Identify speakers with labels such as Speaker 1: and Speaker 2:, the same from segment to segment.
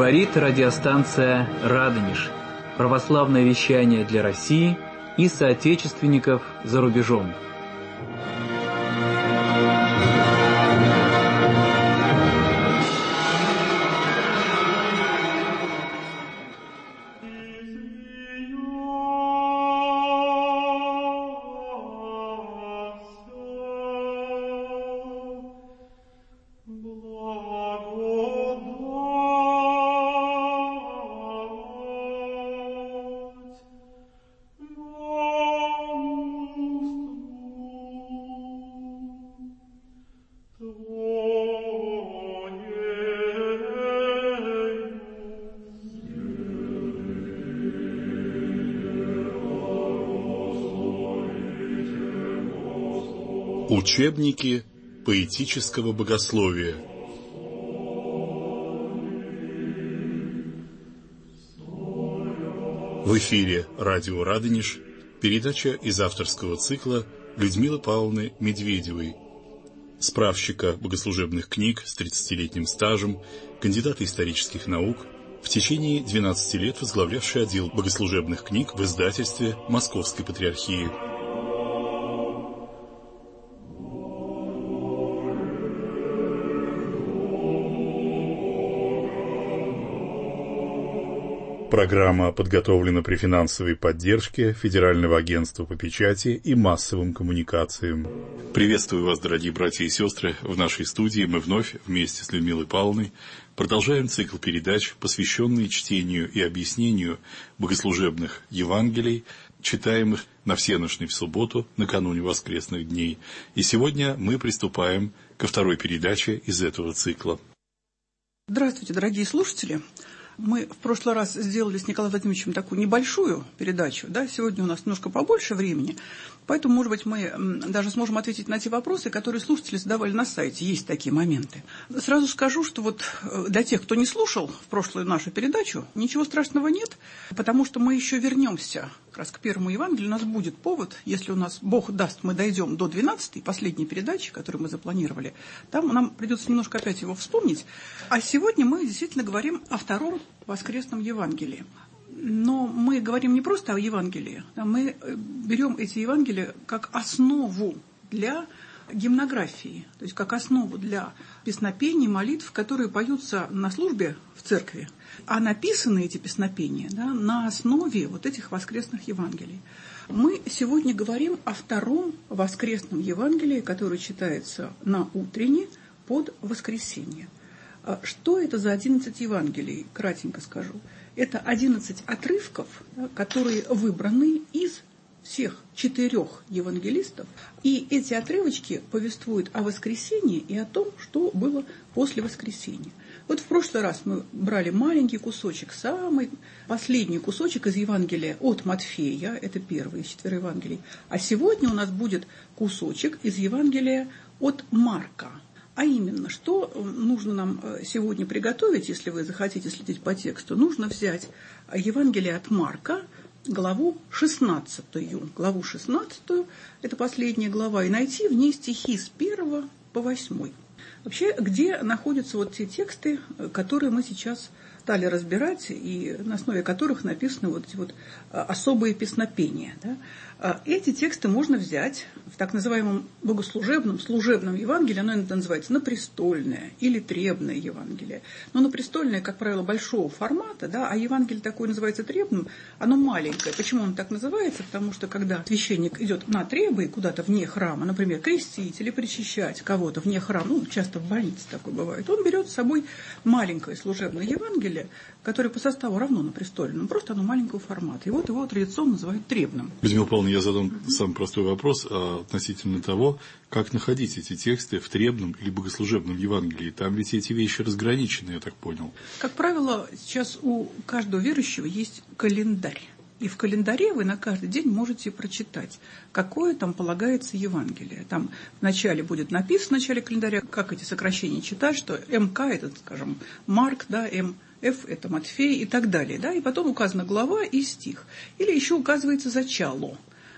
Speaker 1: Говорит радиостанция «Радонеж». Православное вещание для России и соотечественников за рубежом.
Speaker 2: Учебники поэтического богословия. В эфире радио «Радонеж», передача из авторского цикла Людмилы Павловны Медведевой, справщика богослужебных книг с 30-летним стажем, кандидата исторических наук, в течение 12 лет возглавлявший отдел богослужебных книг в издательстве Московской Патриархии. Программа подготовлена при финансовой поддержке Федерального агентства по печати и массовым коммуникациям. Приветствую вас, дорогие братья и сестры. В нашей студии мы вновь вместе с Людмилой Павловной продолжаем цикл передач, посвященный чтению и объяснению богослужебных Евангелий, читаемых на всенощной в субботу, накануне воскресных дней. И сегодня мы приступаем ко второй передаче из этого цикла.
Speaker 3: Здравствуйте, дорогие слушатели. Мы в прошлый раз сделали с Николаем Владимировичем такую небольшую передачу, да, сегодня у нас немножко побольше времени, поэтому, может быть, мы даже сможем ответить на те вопросы, которые слушатели задавали на сайте, есть такие моменты. Сразу скажу, что вот для тех, кто не слушал в прошлую нашу передачу, ничего страшного нет, потому что мы еще вернемся как раз к первому Евангелию, у нас будет повод, если у нас Бог даст, мы дойдем до 12-й, последней передачи, которую мы запланировали, там нам придется немножко опять его вспомнить, а сегодня мы действительно говорим о втором воскресном Евангелии. Но мы говорим не просто о Евангелии, а мы берем эти Евангелия как основу для гимнографии, то есть как основу для песнопений, молитв, которые поются на службе в церкви, а написаны эти песнопения, да, на основе вот этих воскресных Евангелий. Мы сегодня говорим о втором воскресном Евангелии, которое читается на утренне под воскресенье. Что это за 11 Евангелий? Кратенько скажу. Это 11 отрывков, которые выбраны из всех 4 евангелистов. И эти отрывочки повествуют о воскресении и о том, что было после воскресения. Вот в прошлый раз мы брали маленький кусочек, самый последний кусочек из Евангелия от Матфея, это первый из 4 Евангелий. А сегодня у нас будет кусочек из Евангелия от Марка. А именно, что нужно нам сегодня приготовить, если вы захотите следить по тексту, нужно взять Евангелие от Марка, главу 16, это последняя глава, и найти в ней стихи с 1 по 8. Вообще, где находятся вот те тексты, которые мы сейчас стали разбирать, и на основе которых написаны вот эти вот особые песнопения, да? Эти тексты можно взять в так называемом богослужебном, служебном Евангелии, оно иногда называется напрестольное или требное Евангелие. Но напрестольное, как правило, большого формата, да, а Евангелие такое называется требным, оно маленькое. Почему оно так называется? Потому что когда священник идет на требы куда-то вне храма, например, крестить или причащать кого-то вне храма, ну, часто в больнице такое бывает, он берет с собой маленькое служебное Евангелие, которое по составу равно напрестольному, просто оно маленького формата. И вот его традиционно называют требным.
Speaker 2: Людмила Павловна, я задам самый простой вопрос относительно того, как находить эти тексты в требном или богослужебном Евангелии. Там ведь эти вещи разграничены, я так понял.
Speaker 3: Как правило, сейчас у каждого верующего есть календарь. И в календаре вы на каждый день можете прочитать, какое там полагается Евангелие. Там вначале будет написано в начале календаря, как эти сокращения читать, что МК это, скажем, Марк, да, МФ это Матфей и так далее. Да, и потом указана глава и стих. Или еще указывается зачало.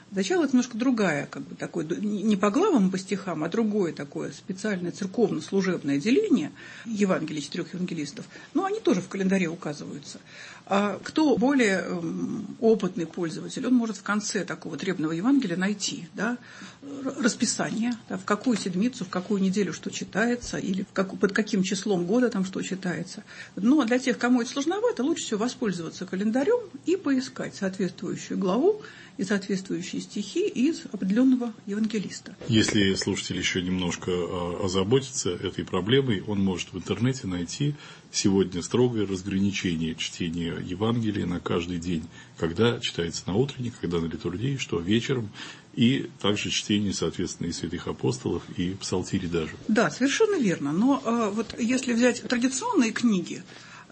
Speaker 3: Зачало — это немножко другая, как бы такое, не по главам и по стихам, а другое такое специальное церковно-служебное деление Евангелий, 4 евангелистов. Но они тоже в календаре указываются. А кто более опытный пользователь, он может в конце такого требного Евангелия найти, да, расписание, да, в какую седмицу, в какую неделю что читается, или под каким числом года там что читается. Но для тех, кому это сложновато, лучше всего воспользоваться календарем и поискать соответствующую главу и соответствующие стихи из определенного евангелиста.
Speaker 2: Если слушатель еще немножко озаботится этой проблемой, он может в интернете найти сегодня строгое разграничение чтения Евангелия на каждый день, когда читается на утренник, когда на литургии, что вечером, и также чтение, соответственно, и святых апостолов, и псалтири даже.
Speaker 3: Да, совершенно верно. Но вот если взять традиционные книги,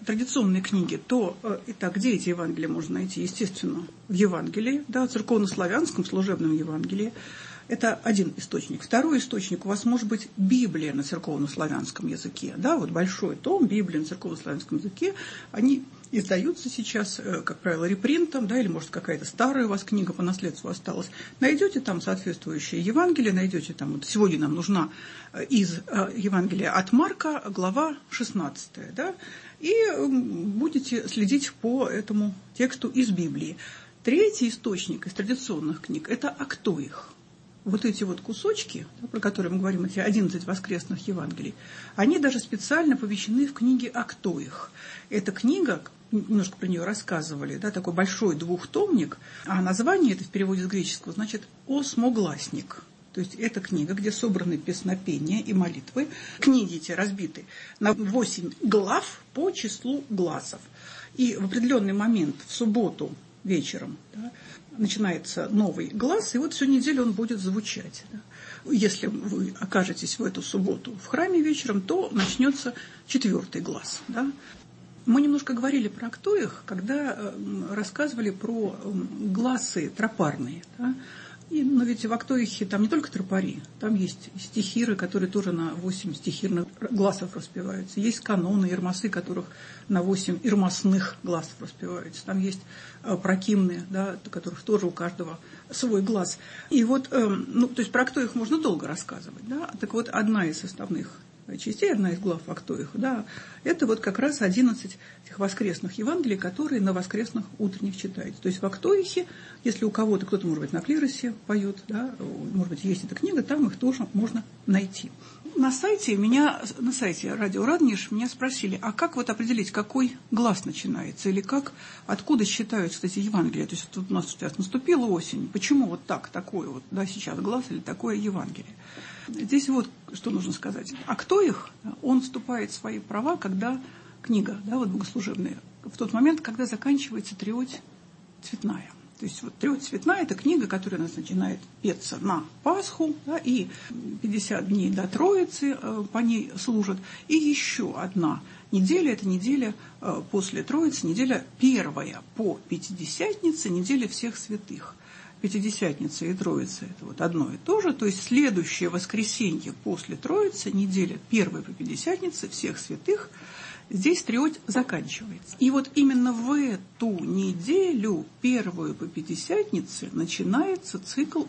Speaker 3: то, итак, где эти Евангелия можно найти? Естественно, в Евангелии, да, церковно-славянском служебном Евангелии. Это один источник. Второй источник у вас может быть Библия на церковно-славянском языке. Да, вот большой том, Библия на церковно-славянском языке. Они издаются сейчас, как правило, репринтом, да, или, может, какая-то старая у вас книга по наследству осталась. Найдете там соответствующие Евангелия, найдете там, вот сегодня нам нужна из Евангелия от Марка, глава 16, да, и будете следить по этому тексту из Библии. Третий источник из традиционных книг – это «А кто их?». Вот эти вот кусочки, да, про которые мы говорим, эти 11 воскресных Евангелий, они даже специально помещены в книге «А кто их?». Эта книга, немножко про нее рассказывали, да, такой большой двухтомник, а название это в переводе с греческого значит «осмогласник». То есть это книга, где собраны песнопения и молитвы. Книги эти разбиты на 8 глав по числу гласов. И в определенный момент, в субботу вечером, да, начинается новый глас, и вот всю неделю он будет звучать. Да. Если вы окажетесь в эту субботу в храме вечером, то начнется 4-й глас. Да. Мы немножко говорили про актоих, когда рассказывали про гласы тропарные. Да. Но ведь в актоихе там не только тропари, там есть стихиры, которые тоже на 8 стихирных гласов распеваются. Есть каноны, ирмасы, которых на 8 ирмасных гласов распеваются. Там есть прокимны, да, которых тоже у каждого свой глас. И вот, то есть про актоих можно долго рассказывать. Да? Так вот, одна из составных частей, одна из глав актоих, да, это вот как раз 11 этих воскресных Евангелий, которые на воскресных утренних читаются. То есть в актоихе, если у кого-то, кто-то, может быть, на клиросе поет, да, может быть, есть эта книга, там их тоже можно найти. На сайте радио Радонеж меня спросили, а как вот определить, какой глас начинается, или откуда считаются эти Евангелия? То есть тут у нас сейчас наступила осень, почему вот такое вот, да, сейчас глас или такое Евангелие? Здесь вот что нужно сказать. А кто их? Он вступает в свои права, когда книга, да, вот богослужебная, в тот момент, когда заканчивается триоть цветная. То есть вот триоть цветная – это книга, которая у нас начинает петься на Пасху, да, и 50 дней до Троицы по ней служат. И еще одна неделя – это неделя после Троицы, неделя первая по Пятидесятнице, неделя всех святых. Пятидесятница и Троица – это вот одно и то же. То есть следующее воскресенье после Троицы, неделя первой по Пятидесятнице, всех святых, здесь триоть заканчивается. И вот именно в эту неделю, первую по Пятидесятнице, начинается цикл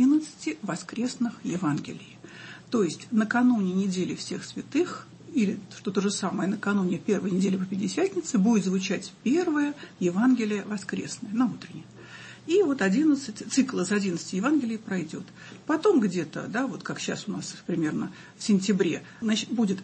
Speaker 3: 11 воскресных Евангелий. То есть накануне недели всех святых, или что то же самое, накануне первой недели по Пятидесятнице, будет звучать первое Евангелие воскресное, на утреннее. И вот цикл из 11 Евангелий пройдет. Потом где-то, да, вот как сейчас у нас примерно в сентябре, значит, будет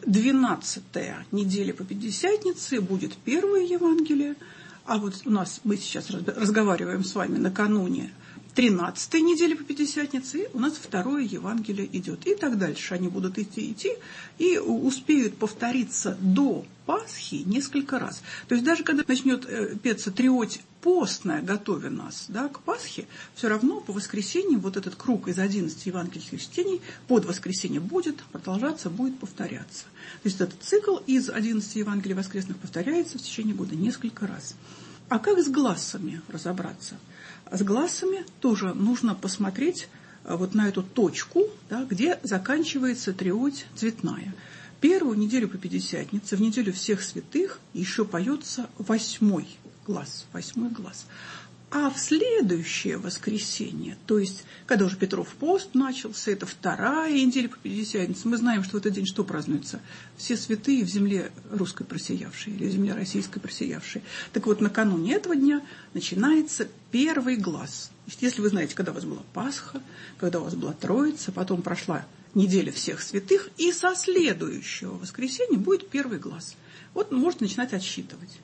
Speaker 3: 12-я неделя по Пятидесятнице, будет первое Евангелие. А вот мы сейчас разговариваем с вами накануне 13-й недели по Пятидесятнице, и у нас второе Евангелие идет. И так дальше они будут идти, и успеют повториться до Пасхи несколько раз. То есть даже когда начнет петься триоть постная, готовя нас, да, к Пасхе, все равно по воскресеньям вот этот круг из 11 евангельских чтений под воскресенье будет продолжаться, будет повторяться. То есть этот цикл из 11 Евангелий воскресных повторяется в течение года несколько раз. А как с гласами разобраться? С гласами тоже нужно посмотреть вот на эту точку, да, где заканчивается триоть цветная. Первую неделю по Пятидесятнице, в неделю всех святых, еще поется 8-й глас. А в следующее воскресенье, то есть, когда уже Петров пост начался, это вторая неделя по Пятидесятнице, мы знаем, что в этот день что празднуется? Все святые в земле русской просиявшие, или в земле российской просиявшие. Так вот, накануне этого дня начинается первый глас. Если вы знаете, когда у вас была Пасха, когда у вас была Троица, потом прошла неделя всех святых, и со следующего воскресенья будет первый глас. Вот можно начинать отсчитывать.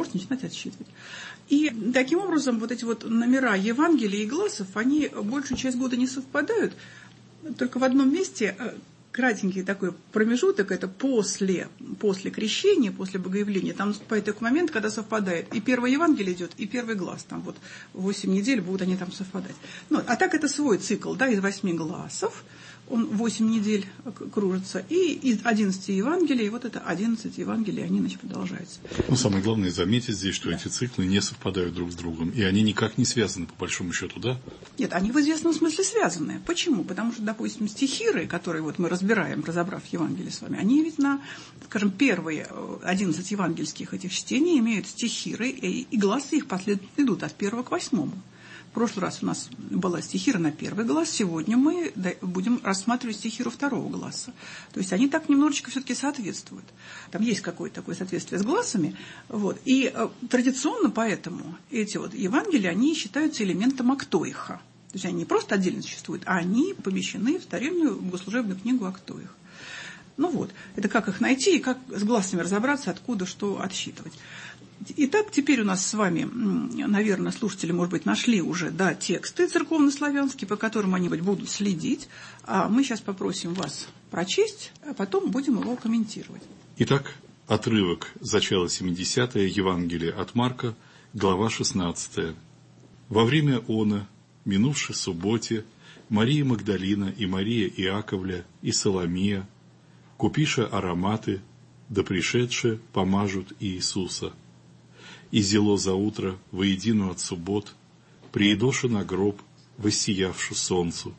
Speaker 3: И таким образом вот эти вот номера Евангелия и гласов, они большую часть года не совпадают. Только в одном месте кратенький такой промежуток, это после крещения, после богоявления, там наступает такой момент, когда совпадает. И первое Евангелие идет, и первый глас. Там вот 8 недель будут они там совпадать. Ну, а так это свой цикл, да, из 8 гласов. Он 8 недель кружится, и из 11 Евангелий, вот это 11 Евангелий, они, значит, продолжаются.
Speaker 2: Но самое главное заметить здесь, что эти циклы не совпадают друг с другом, и они никак не связаны, по большому счету, да?
Speaker 3: Нет, они в известном смысле связаны. Почему? Потому что, допустим, стихиры, которые вот мы разбираем, разобрав Евангелие с вами, они ведь на, скажем, первые 11 евангельских этих чтений имеют стихиры, и гласы их последовательно идут от 1 к 8. В прошлый раз у нас была стихира на первый глаз, сегодня мы будем рассматривать стихиру второго гласа. То есть они так немножечко все-таки соответствуют. Там есть какое-то такое соответствие с гласами. Вот. И традиционно поэтому эти вот Евангелия, они считаются элементом актоиха. То есть они не просто отдельно существуют, а они помещены в старинную богослужебную книгу актоих. Ну вот, это как их найти и как с гласами разобраться, откуда что отсчитывать. Итак, теперь у нас с вами, наверное, слушатели, может быть, нашли уже, да, тексты церковнославянские, по которым они будут следить. А мы сейчас попросим вас прочесть, а потом будем его комментировать.
Speaker 2: Итак, отрывок «Зачало 70-е» Евангелие от Марка, глава 16. «Во время она, минувшей субботе, Мария Магдалина и Мария Иаковля и Соломия, купиша ароматы, да пришедшие помажут Иисуса. И зело заутро, воедино от суббот, приедоша на гроб, воссиявшу солнцу.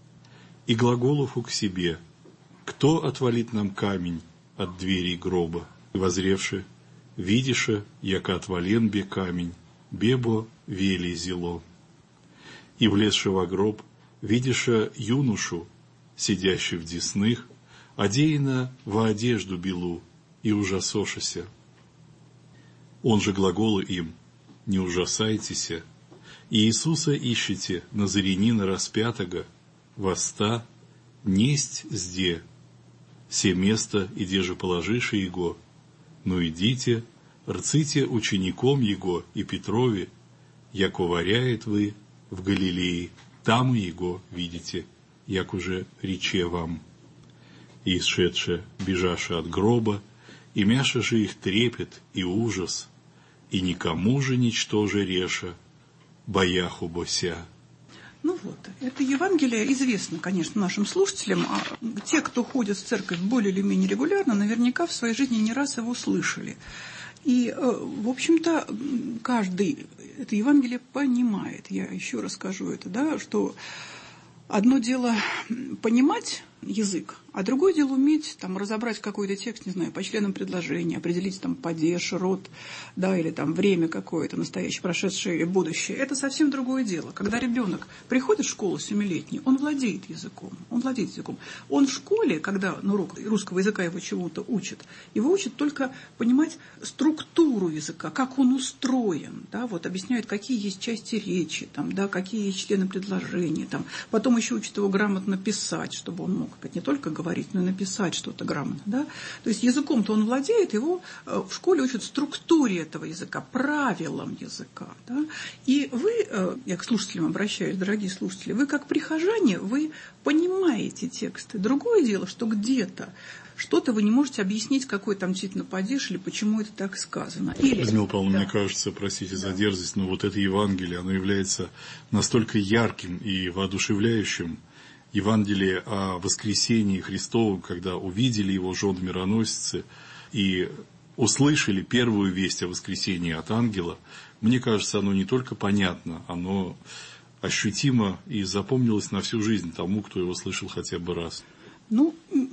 Speaker 2: И глаголову к себе, кто отвалит нам камень от дверей гроба? И возревши, видиша, яко отвален бе камень, бебо вели зело. И влезши во гроб, видиша юношу, сидящий в десных, одеяна во одежду белу, и ужасошися. Он же глаголу им, не ужасайтеся, и Иисуса ищете, назарянина распятого, воста, несть зде, все место, иде же положиши его, но идите, рците учеником его и Петрове, яко варяет вы в Галилее, там и его видите, як уже рече вам. И исшедше, бежаше от гроба, и мяша же их трепет и ужас, и никому же ничтоже реша, бояху бося».
Speaker 3: Ну вот, это Евангелие известно, конечно, нашим слушателям, а те, кто ходят в церковь более или менее регулярно, наверняка в своей жизни не раз его слышали. И, в общем-то, каждый это Евангелие понимает. Я еще раз скажу это, да, что одно дело понимать язык, а другое дело уметь там разобрать какой-то текст, не знаю, по членам предложения, определить там падеж, род, да, или там время какое-то, настоящее, прошедшее или будущее. Это совсем другое дело. Когда ребенок приходит в школу 7-летний, он владеет языком. Он в школе, когда на урок русского языка его чему-то учат, его учат только понимать структуру языка, как он устроен, да, вот объясняют, какие есть части речи, там, да, какие есть члены предложения, там, потом еще учат его грамотно писать, чтобы он мог не только говорить, но и написать что-то грамотно. Да? То есть языком-то он владеет, его в школе учат структуре этого языка, правилам языка. Да? И вы, я к слушателям обращаюсь, дорогие слушатели, вы как прихожане, вы понимаете тексты. Другое дело, что где-то что-то вы не можете объяснить, какой там действительно падеж или почему это так сказано. Или,
Speaker 2: Людмила Павловна,
Speaker 3: да.
Speaker 2: Мне кажется, простите за дерзость, но вот это Евангелие, оно является настолько ярким и воодушевляющим. Евангелие о воскресении Христовом, когда увидели его жены-мироносицы и услышали первую весть о воскресении от ангела, мне кажется, оно не только понятно, оно ощутимо и запомнилось на всю жизнь тому, кто его слышал хотя бы раз.
Speaker 3: Ну,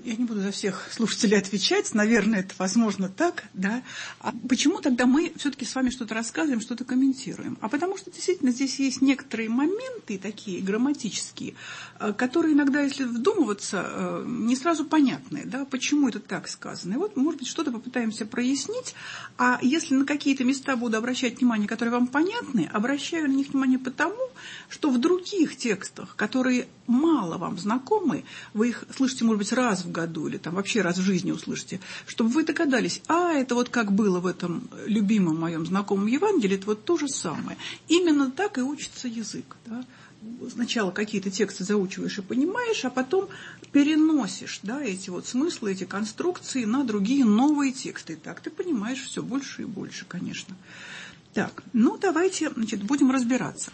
Speaker 3: Я не буду за всех слушателей отвечать, наверное, это возможно так, да. А почему тогда мы все-таки с вами что-то рассказываем, что-то комментируем? А потому что действительно здесь есть некоторые моменты такие грамматические, которые иногда, если вдумываться, не сразу понятны, да, почему это так сказано. И вот, может быть, что-то попытаемся прояснить, а если на какие-то места буду обращать внимание, которые вам понятны, обращаю на них внимание потому, что в других текстах, которые мало вам знакомы, вы их слышите, может быть, раз в году или там вообще раз в жизни услышите, чтобы вы догадались, это вот как было в этом любимом моем знакомом Евангелии, это вот то же самое. Именно так и учится язык. Да? Сначала какие-то тексты заучиваешь и понимаешь, а потом переносишь, да, эти вот смыслы, эти конструкции на другие новые тексты. И так ты понимаешь все больше и больше, конечно. Так, давайте, будем разбираться.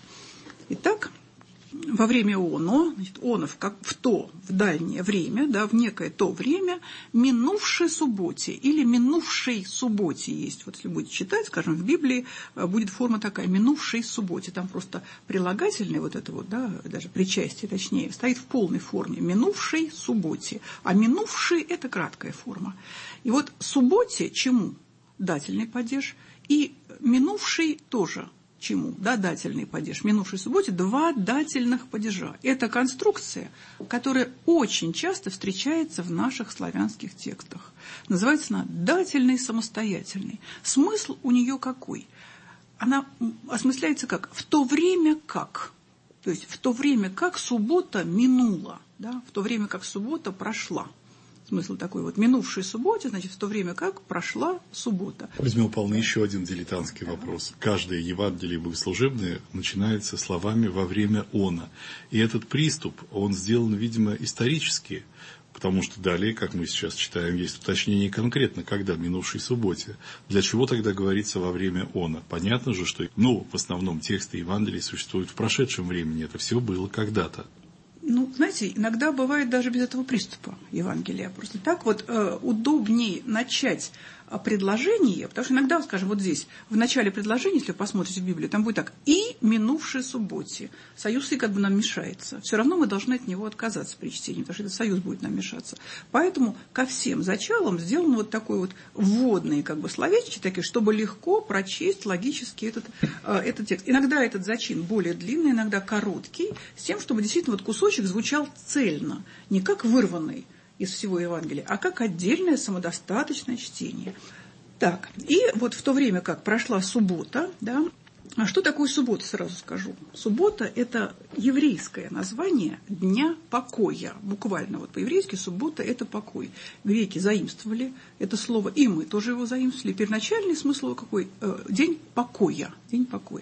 Speaker 3: Итак, во время оно, онов, как в дальнее время, да, в некое то время, минувшей субботе или минувшей субботе есть. Вот если будете читать, скажем, в Библии будет форма такая, минувшей субботе. Там просто прилагательное вот это вот, да, даже причастие, точнее, стоит в полной форме. Минувшей субботе. А минувший – это краткая форма. И вот субботе чему? Дательный падеж. И минувший тоже чему? Да, дательный падеж. В минувшей субботе 2 дательных падежа. Это конструкция, которая очень часто встречается в наших славянских текстах. Называется она дательный самостоятельный. Смысл у нее какой? Она осмысляется как «в то время как». То есть в то время как суббота минула, да, в то время как суббота прошла. Смысл такой вот, минувшей субботе, значит, в то время как прошла суббота.
Speaker 2: Возьмем Павла еще один дилетантский вопрос. Каждое Евангелие богослужебное начинается словами «во время она». И этот приступ, он сделан, видимо, исторически, потому что далее, как мы сейчас читаем, есть уточнение конкретно, когда, минувшей субботе. Для чего тогда говорится «во время она»? Понятно же, что, в основном тексты Евангелий существуют в прошедшем времени, это все было когда-то.
Speaker 3: Знаете, иногда бывает даже без этого приступа Евангелия. Просто так вот удобнее начать предложение, потому что иногда, скажем, вот здесь, в начале предложения, если вы посмотрите в Библию, там будет так, и минувшей субботе. Союз и как бы нам мешается. Все равно мы должны от него отказаться при чтении, потому что этот союз будет нам мешаться. Поэтому ко всем зачалам сделан вот такой вот вводные как бы словечки, такие, чтобы легко прочесть логически этот текст. Иногда этот зачин более длинный, иногда короткий, с тем, чтобы действительно вот кусочек звучал цельно, не как вырванный из всего Евангелия, а как отдельное самодостаточное чтение. Так, и вот в то время, как прошла суббота, да, а что такое суббота, сразу скажу. Суббота – это еврейское название дня покоя. Буквально вот по-еврейски суббота – это покой. Греки заимствовали это слово, и мы тоже его заимствовали. Первоначальный смысл какой? День покоя. День покоя.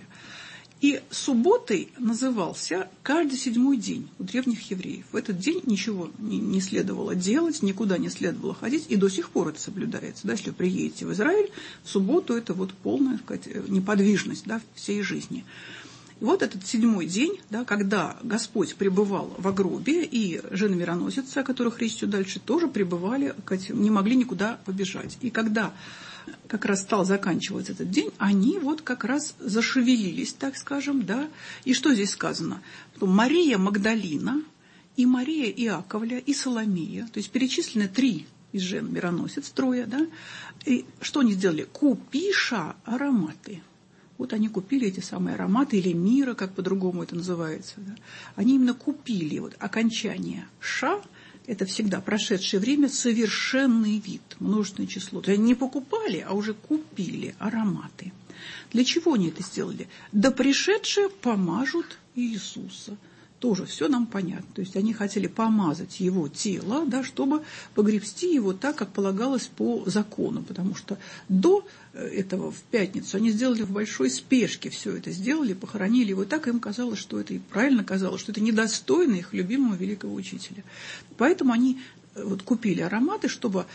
Speaker 3: И субботой назывался каждый 7-й день у древних евреев. В этот день ничего не следовало делать, никуда не следовало ходить, и до сих пор это соблюдается. Да, если вы приедете в Израиль, в субботу это вот полная, так сказать, неподвижность, да, всей жизни. И вот этот 7-й день, да, когда Господь пребывал в гробе, и жены-мироносицы, о которых речь идет дальше, тоже пребывали, не могли никуда побежать. И когда как раз стал заканчиваться этот день, они вот как раз зашевелились, так скажем, да. И что здесь сказано? Мария Магдалина, и Мария Иаковля, и Соломея, то есть перечислены 3 из жен мироносец, 3, да. И что они сделали? Купиша ароматы. Вот они купили эти самые ароматы, или мира, как по-другому это называется. Да. Они именно купили вот окончание «ша». Это всегда прошедшее время, совершенный вид, множественное число. То есть они не покупали, а уже купили ароматы. Для чего они это сделали? Да пришедшие помажут Иисуса. Тоже все нам понятно. То есть они хотели помазать его тело, да, чтобы погребсти его так, как полагалось по закону. Потому что до этого в пятницу они сделали в большой спешке все это сделали, похоронили его так, им казалось, что это и правильно казалось, что это недостойно их любимого великого учителя. Поэтому они вот купили ароматы, чтобы,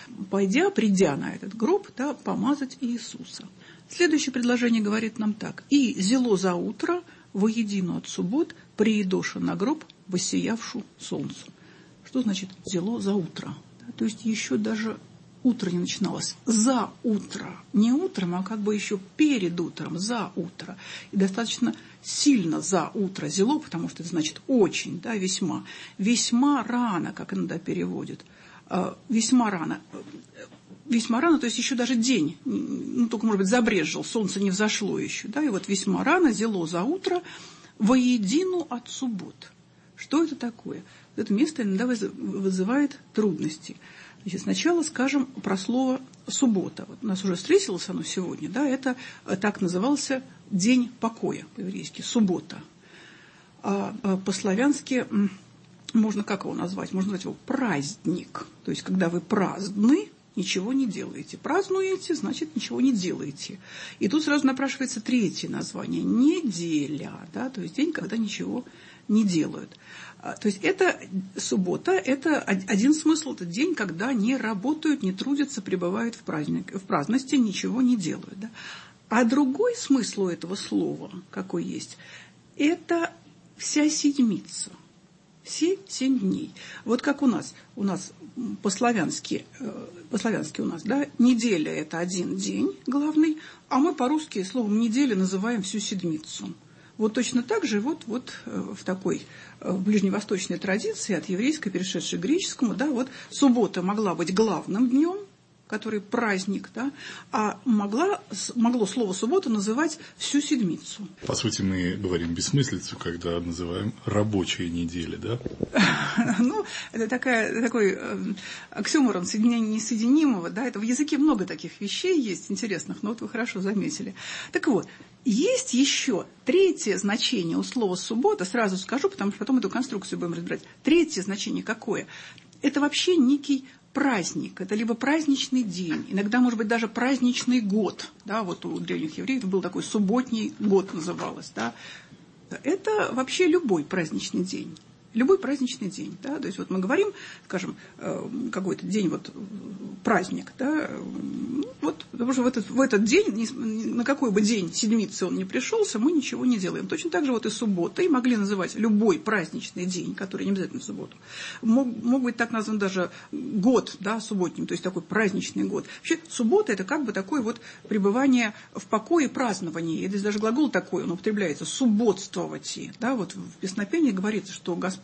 Speaker 3: придя на этот гроб, да, помазать Иисуса. Следующее предложение говорит нам так. «И зело за утро воедино от суббот приедоша на гроб, воссиявшу солнцу». Что значит «зело за утро»? Да, то есть еще даже утро не начиналось. За утро. Не утром, а как бы еще перед утром, за утро. И достаточно сильно за утро зело, потому что это значит очень, да, весьма. Весьма рано, как иногда переводят. весьма рано. Весьма рано, то есть еще даже день, ну, только, может быть, забрезжил, солнце не взошло еще, да, и вот весьма рано, зело за утро, воедину от суббот. Что это такое? Это место иногда вызывает трудности. Значит, сначала скажем про слово «суббота». Вот у нас уже встретилось оно сегодня, да, это так назывался день покоя по-еврейски, суббота. А по-славянски можно как его назвать? Можно назвать его праздник. То есть, когда вы праздны, ничего не делаете. Празднуете, значит, ничего не делаете. И тут сразу напрашивается третье название – неделя, да, то есть день, когда ничего не делают. То есть это суббота, это один смысл, это день, когда не работают, не трудятся, пребывают в праздности, ничего не делают. Да. А другой смысл у этого слова, какой есть, это вся седмица. Все 7 дней. Вот как у нас по-славянски у нас, да, неделя – это один день главный, а мы по-русски словом «неделя» называем всю седмицу. Вот точно так же вот в такой ближневосточной традиции, от еврейской, перешедшей к греческому, да, вот суббота могла быть главным днем, который праздник, да, а могло слово «суббота» называть всю седмицу.
Speaker 2: По сути, мы говорим бессмыслицу, когда называем рабочая неделя, да?
Speaker 3: Ну, это такой оксюморон соединения несоединимого, да, это в языке много таких вещей есть интересных, но вот вы хорошо заметили. Так вот, есть еще третье значение у слова «суббота», сразу скажу, потому что потом эту конструкцию будем разбирать. Третье значение какое? Это вообще некий праздник, это либо праздничный день, иногда, может быть, даже праздничный год, да, вот у древних евреев был такой субботний год называлось, да, это вообще любой праздничный день. Любой праздничный день, да, то есть вот мы говорим, скажем, какой-то день, вот праздник, да, вот, потому что в этот день, на какой бы день седмицы он ни пришелся, мы ничего не делаем. Точно так же вот и суббота, и могли называть любой праздничный день, который не обязательно в субботу. Мог быть так назван даже год, да, субботним, то есть такой праздничный год. Вообще суббота – это как бы такое вот пребывание в покое, празднование. И здесь даже глагол такой, он употребляется, субботствовать, да, вот в песнопении говорится, что Господь,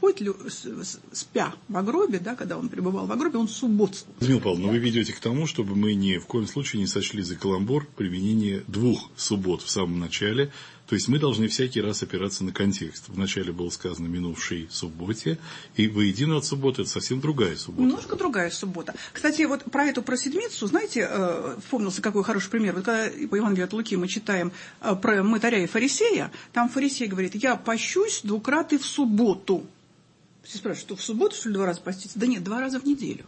Speaker 3: спя в гробе, да, когда он пребывал в гробе, он субботствовал.
Speaker 2: Людмила Павловна, вы ведете к тому, чтобы мы ни в коем случае не сочли за каламбур применение 2 суббот в самом начале. То есть мы должны всякий раз опираться на контекст. Вначале было сказано «минувшей субботе», и воедино от субботы это совсем другая суббота.
Speaker 3: Немножко другая суббота. Кстати, вот про седмицу, знаете, вспомнился какой хороший пример. Вот когда по Евангелию от Луки мы читаем про мытаря и фарисея, там фарисей говорит: «Я пощусь 2 краты в субботу». Все спрашивают, что в субботу, что ли, 2 раза поститься? Да нет, 2 раза в неделю.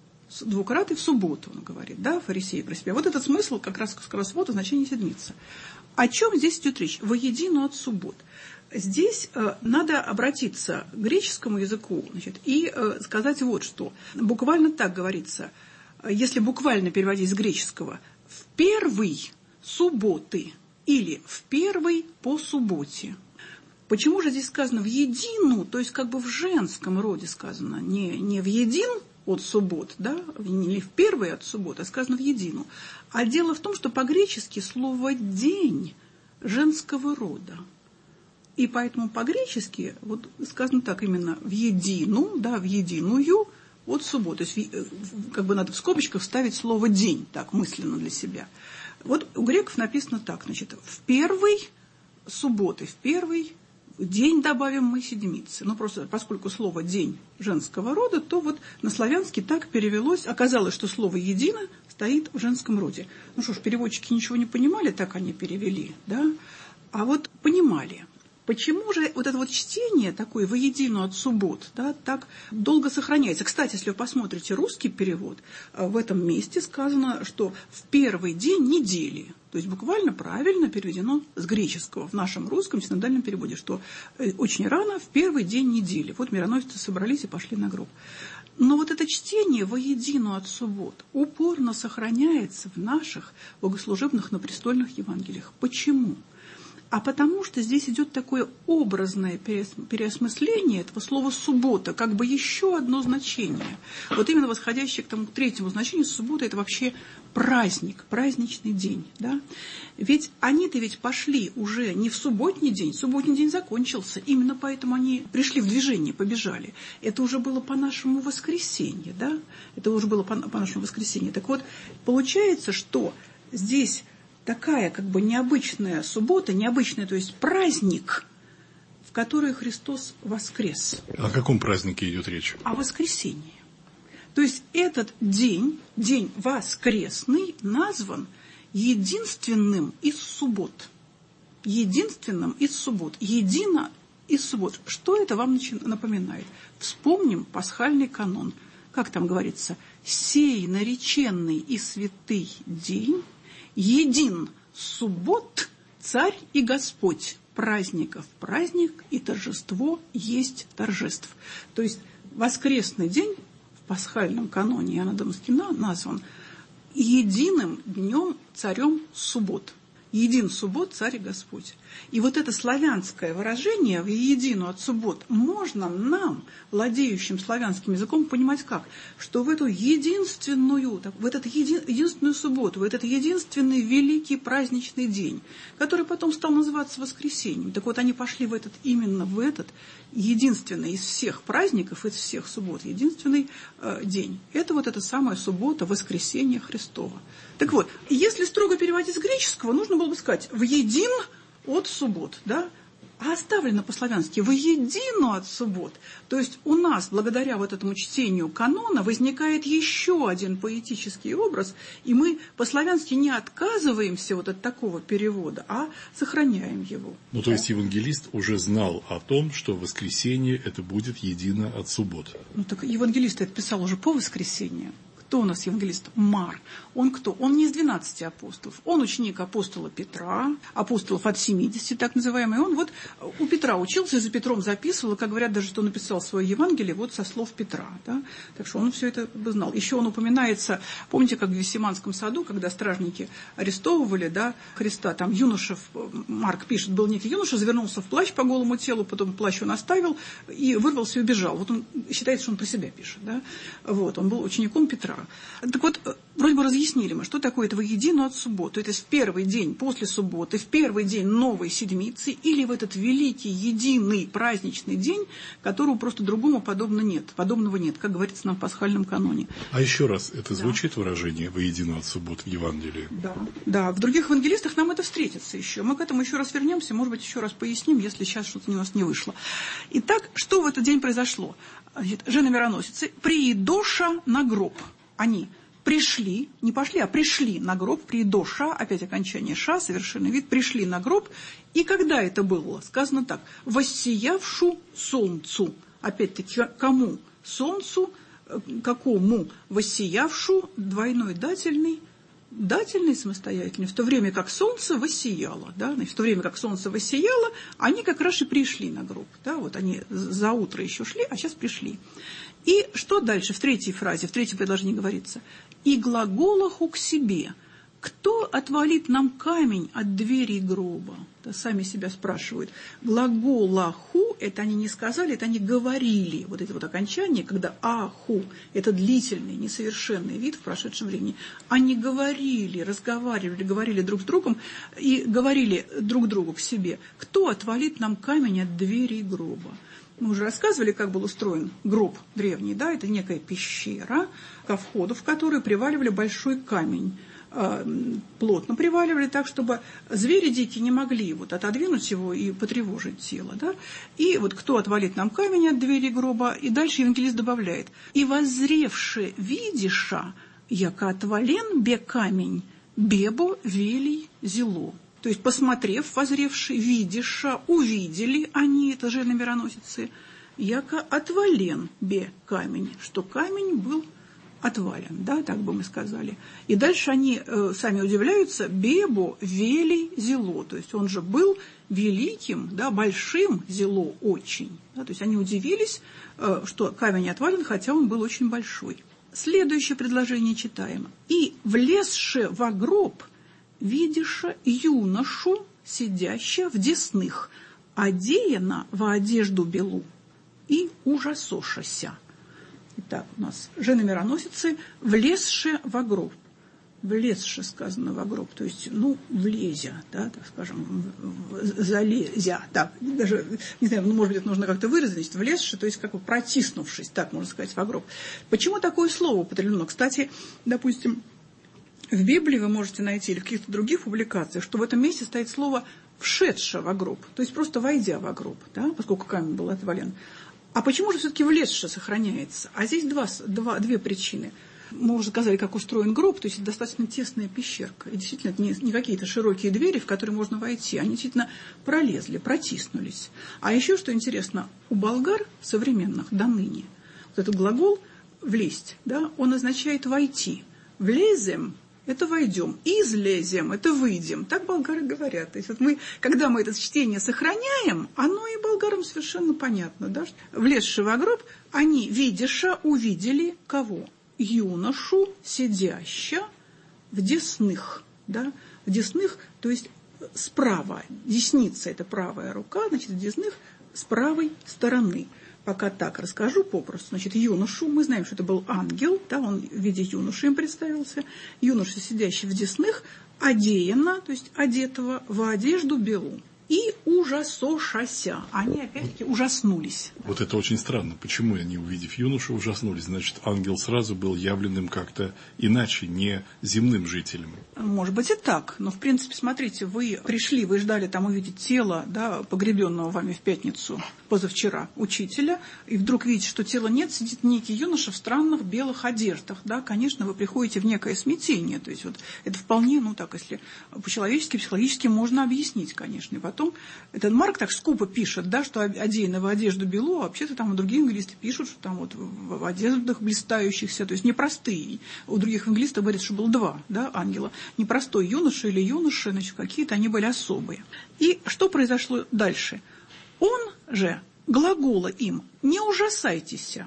Speaker 3: 2 краты в субботу, он говорит, да, фарисеи про себя. Вот этот смысл как раз суббота, значение седмица. О чем здесь идет речь? Воедино от суббот. Здесь надо обратиться к греческому языку, значит, и сказать вот что. Буквально так говорится, если буквально переводить с греческого, в первый субботы или в первый по субботе. Почему же здесь сказано в едину, то есть как бы в женском роде сказано, не в един от суббот, да, не в первый от суббот, а сказано в едину. А дело в том, что по-гречески слово «день» женского рода. И поэтому по-гречески вот сказано так именно в едину, да, в единую от субботы. То есть как бы надо в скобочках вставить слово «день», так мысленно для себя. Вот у греков написано так, значит, в первый субботы, в первый день добавим мы седмицы. Ну, просто поскольку слово «день» женского рода, то вот на славянский так перевелось. Оказалось, что слово «едино» стоит в женском роде. Ну что ж, переводчики ничего не понимали, так они перевели, да? А вот понимали. Почему же вот это вот чтение такое воедино от суббот, да, так долго сохраняется? Кстати, если вы посмотрите русский перевод, в этом месте сказано, что в первый день недели. То есть буквально правильно переведено с греческого в нашем русском синодальном переводе, что очень рано в первый день недели. Вот мироносцы собрались и пошли на гроб. Но вот это чтение воедино от суббот упорно сохраняется в наших богослужебных, но престольных Евангелиях. Почему? а потому что здесь идет такое образное переосмысление этого слова «суббота», как бы еще одно значение. Вот именно восходящее к тому третьему значению, суббота – это вообще праздник, праздничный день. Да? Ведь они-то ведь пошли уже не в субботний день закончился, именно поэтому они пришли в движение, побежали. Это уже было по нашему воскресенье, да? Это уже было по нашему воскресенье. Так вот, получается, что здесь такая как бы необычная суббота, необычная, то есть праздник, в который Христос воскрес.
Speaker 2: О каком празднике идет речь?
Speaker 3: О воскресенье. То есть этот день, день воскресный, назван единственным из суббот. Единственным из суббот. Едино из суббот. Что это вам напоминает? Вспомним пасхальный канон. Как там говорится? «Сей нареченный и святый день, един суббот, царь и Господь, праздников праздник и торжество есть торжеств». То есть воскресный день в пасхальном каноне Иоанна Дамаскина назван единым днем царем суббот. Един суббот, царь и Господь. И вот это славянское выражение «едину от суббот» можно нам, владеющим славянским языком, понимать как? Что в эту единственную субботу, в этот единственный великий праздничный день, который потом стал называться воскресеньем, так вот они пошли именно в этот единственный из всех праздников, из всех суббот, единственный день. Это вот эта самая суббота, воскресение Христова. Так вот, если строго переводить с греческого, нужно было бы сказать «воедин от суббот», да? А оставлено по-славянски «воедино от суббот». То есть у нас, благодаря вот этому чтению канона, возникает еще один поэтический образ, и мы по-славянски не отказываемся вот от такого перевода, а сохраняем его.
Speaker 2: Ну, то есть евангелист уже знал о том, что воскресенье это будет едино от суббот.
Speaker 3: Ну, так евангелист это писал уже по воскресенью. Кто у нас евангелист? Марк. Он кто? Он не из 12 апостолов. Он ученик апостола Петра, апостолов от 70, так называемый. Он вот у Петра учился и за Петром записывал, как говорят, даже что написал свое Евангелие вот со слов Петра. Да? Так что он все это знал. Еще он упоминается, помните, как в Гефсиманском саду, когда стражники арестовывали, да, Христа, там юноша, Марк пишет, был некий юноша, завернулся в плащ по голому телу, потом плащ он оставил и вырвался и убежал. Вот он считается, что он про себя пишет. Да? Вот, он был учеником Петра. Так вот, вроде бы разъяснили мы, что такое это «воедино от субботы». То есть в первый день после субботы, в первый день новой седмицы или в этот великий, единый праздничный день, которого просто другому подобного нет, как говорится нам в пасхальном каноне.
Speaker 2: А еще раз, это звучит выражение «воедино от суббот» в Евангелии?
Speaker 3: Да, в других евангелистах нам это встретится еще. Мы к этому еще раз вернемся, может быть, еще раз поясним, если сейчас что-то у нас не вышло. Итак, что в этот день произошло? Жены-мироносицы, приидоша на гроб. Они пришли, не пошли, а пришли на гроб, приидоша, опять окончание ша, совершенный вид, пришли на гроб. И когда это было? Сказано так: воссиявшу солнцу. Опять-таки, кому? Солнцу, какому? Воссиявшу, двойной дательный самостоятельный, в то время как солнце воссияло, да, в то время как солнце воссияло, они как раз и пришли на гроб, да, вот они за утро еще шли, а сейчас пришли. И что дальше в третьей фразе, в третьем предложении говорится? «И глаголаху к себе». Кто отвалит нам камень от двери гроба? Да, сами себя спрашивают. Глаголаху, это они не сказали, это они говорили. Вот это вот окончание, когда аху, это длительный, несовершенный вид в прошедшем времени. Они говорили, разговаривали, говорили друг с другом и говорили друг другу к себе. Кто отвалит нам камень от двери гроба? Мы уже рассказывали, как был устроен гроб древний. Да? Это некая пещера, ко входу в которую приваливали большой камень. Плотно приваливали так, чтобы звери дикие не могли вот отодвинуть его и потревожить тело. Да? И вот кто отвалит нам камень от двери гроба? И дальше евангелист добавляет: «И воззревши видиша, яко отвален бе камень, бебо велий зело». То есть, посмотрев, воззревши, видиша, увидели они, это жены-мироносицы, яко отвален бе камень, что камень был отвален, да, так бы мы сказали. И дальше они сами удивляются: бебо велий зело, то есть он же был великим, да, большим зело очень. Да, то есть они удивились, что камень отвален, хотя он был очень большой. Следующее предложение читаем. «И влезши во гроб, видиша юношу, сидяща в десных, одеяна во одежду белу и ужасошася». Итак, у нас жены-мироносицы, влезши во гроб. Влезши сказано во гроб, то есть, влезя, да, так скажем, залезя, так, даже, не знаю, может быть, это нужно как-то выразить, влезши, то есть, как бы протиснувшись, так можно сказать, во гроб. Почему такое слово употреблено? Кстати, допустим, в Библии вы можете найти или в каких-то других публикациях, что в этом месте стоит слово «вшедша во гроб», то есть просто «войдя во гроб», да, поскольку камень был отвален. А почему же все-таки «влезша» сохраняется? А здесь две причины. Мы уже сказали, как устроен гроб, то есть это достаточно тесная пещерка. И действительно, это не какие-то широкие двери, в которые можно войти. Они действительно пролезли, протиснулись. А еще, что интересно, у болгар современных до ныне вот этот глагол «влезть», да, он означает «войти». «Влезем» – это «войдем», «излезем» – это «выйдем». Так болгары говорят. То есть вот когда мы это чтение сохраняем, оно и болгарам совершенно понятно. Да? «Влезши во гроб», они, видяша, увидели кого? Юношу, сидяща в десных, да, в десных, то есть справа, десница – это правая рука, значит, в десных с правой стороны. Пока так расскажу попросту. Значит, юношу, мы знаем, что это был ангел, да, он в виде юноши им представился, юноша, сидящий в десных, одеяна, то есть одетого в одежду белу. И ужасошася. Они опять-таки ужаснулись.
Speaker 2: Вот это очень странно. Почему они, увидев юношу, ужаснулись? Значит, ангел сразу был явленным как-то иначе, не земным жителем.
Speaker 3: Может быть и так. Но, в принципе, смотрите, вы пришли, вы ждали там увидеть тело, да, погребенного вами в пятницу позавчера учителя, и вдруг видите, что тела нет, сидит некий юноша в странных белых одеждах. Да, конечно, вы приходите в некое смятение. То есть вот это вполне, так, если по-человечески, психологически можно объяснить, конечно. И потом этот Марк так скупо пишет, да, что одеяна в одежду белу, а вообще-то там и другие англисты пишут, что там вот в одеждах блистающихся, то есть непростые. У других англистов говорят, что было два, да, ангела. Непростой юноша или юноши, значит, какие-то они были особые. И что произошло дальше? Он же глагола им: «Не ужасайтесь,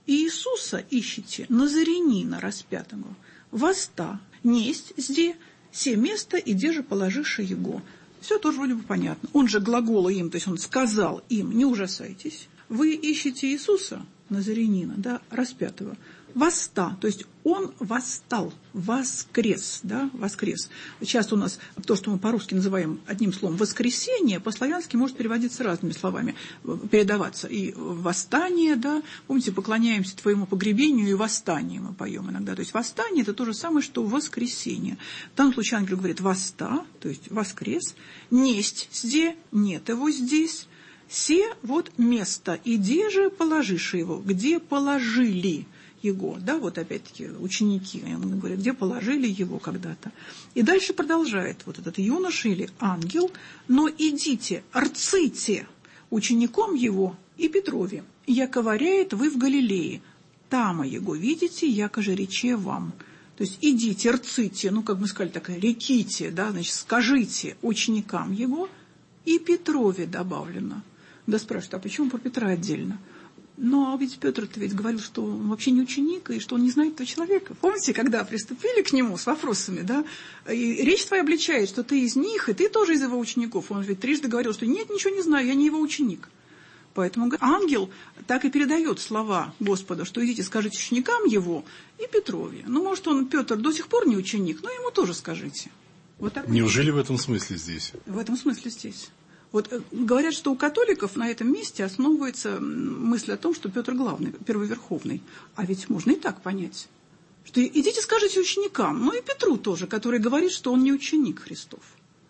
Speaker 3: Иисуса ищите, Назарянина распятого, воста, несть зде, се место, и де же положивши его». Все тоже вроде бы понятно. Он же глагола им, то есть он сказал им: «Не ужасайтесь, вы ищете Иисуса, Назарянина, да, распятого, воста», то есть он восстал, воскрес, да, воскрес. Часто у нас то, что мы по-русски называем одним словом воскресение, по-славянски может переводиться разными словами, передаваться. И восстание, да, помните, поклоняемся твоему погребению, и восстание мы поем иногда. То есть восстание – это то же самое, что воскресение. В данном случае ангел говорит «воста», то есть воскрес, «несть зде», нет его здесь, «се» – вот место, «и де же положишь его», где положили его, да, вот опять-таки ученики, он говорит, где положили его когда-то. И дальше продолжает вот этот юноша или ангел: «Но идите, рците учеником его и Петрове, яко варяет вы в Галилее, тама его видите, яко же рече вам». То есть идите, рците, как мы сказали, так, реките, да, значит, скажите ученикам его и Петрове добавлено. Да, спрашивают, а почему про Петра отдельно? Но ведь Петр-то ведь говорил, что он вообще не ученик, и что он не знает этого человека. Помните, когда приступили к нему с вопросами, да? И речь твоя обличает, что ты из них, и ты тоже из его учеников. Он ведь трижды говорил, что нет, ничего не знаю, я не его ученик. Поэтому ангел так и передает слова Господа, что идите, скажите ученикам его и Петрове. Может, Петр до сих пор не ученик, но ему тоже скажите. Вот так.
Speaker 2: Неужели в этом смысле здесь?
Speaker 3: В этом смысле здесь. Вот говорят, что у католиков на этом месте основывается мысль о том, что Петр главный, первоверховный. А ведь можно и так понять, что идите скажите ученикам, и Петру тоже, который говорит, что он не ученик Христов.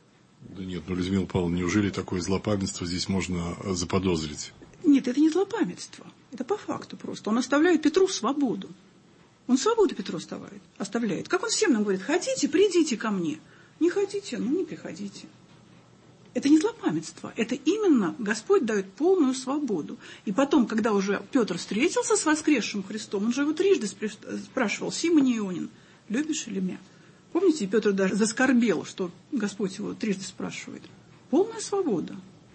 Speaker 2: Да нет, Людмила Павловна, неужели такое злопамятство здесь можно заподозрить?
Speaker 3: Нет, это не злопамятство, это по факту просто. Он оставляет Петру свободу. Он свободу Петру оставляет. Как он всем нам говорит: хотите, придите ко мне. Не хотите, не приходите. Это не злопамятство, это именно Господь дает полную свободу. И потом, когда уже Петр встретился с воскресшим Христом, он же его трижды спрашивал: «Симон Ионин, любишь ли меня?» Помните, Петр даже заскорбел, что Господь его трижды спрашивает. Полная свобода.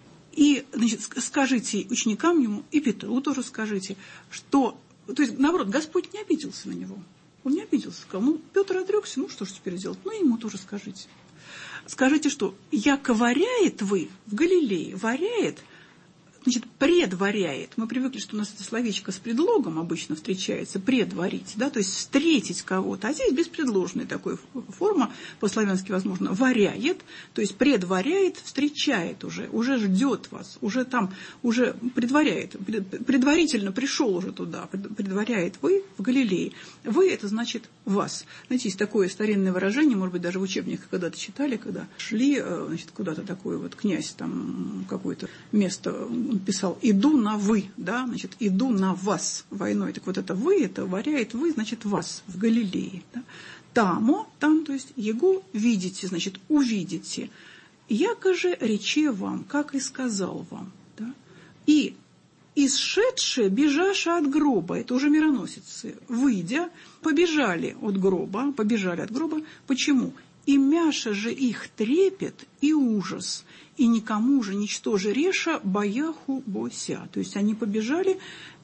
Speaker 3: И, значит, скажите ученикам ему, и Петру тоже скажите, что... То есть, наоборот, Господь не обиделся на него. Он не обиделся, сказал: Петр отрекся, что ж теперь делать? Ему тоже скажите. Скажите, что яко варяет вы в Галилее, варяет, значит, предваряет. Мы привыкли, что у нас это словечко с предлогом обычно встречается, предварить, да, то есть встретить кого-то. А здесь беспредложная такая форма, по-славянски, возможно, варяет, то есть предваряет, встречает уже ждет вас, уже там, уже предваряет, предварительно пришел уже туда, предваряет вы в Галилее. Вы, это значит вас. Знаете, есть такое старинное выражение, может быть, даже в учебниках когда-то читали, когда шли, значит, куда-то такой вот князь, там, какое-то место писал «иду на вы», да, значит, «иду на вас» войной. Так вот это «вы», это варяет «вы», значит, «вас» в Галилее. Да. Тамо, там, то есть, его видите, значит, увидите. Яко же рече вам, как и сказал вам. Да. И исшедшие, бежаши от гроба, это уже мироносицы, выйдя, побежали от гроба. Почему? И мяша же их трепет и ужас, и никому же ничто же реша бояху бося. То есть они побежали,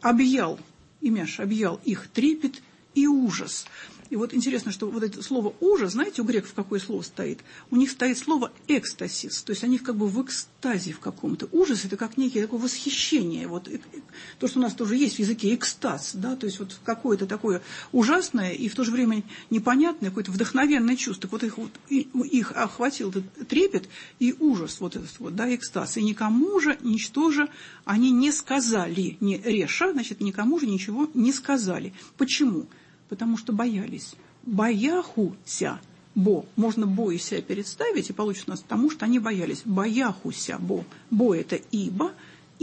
Speaker 3: и мяша объял их трепет и ужас. И вот интересно, что вот это слово «ужас», знаете, у греков какое слово стоит? У них стоит слово «экстасис», то есть они как бы в экстазе в каком-то. Ужас – это как некое такое восхищение. Вот то, что у нас тоже есть в языке экстаз, да, то есть вот какое-то такое ужасное и в то же время непонятное, какое-то вдохновенное чувство. Вот их охватил этот трепет и ужас, вот этот вот, да, экстаз. И никому же, ничто же они не сказали, не реша, значит, никому же ничего не сказали. Почему? Потому что боялись. Бояхуся, бо. Можно бо и ся представить, и получится у нас потому, что они боялись. Бояхуся, бо. Бо – это ибо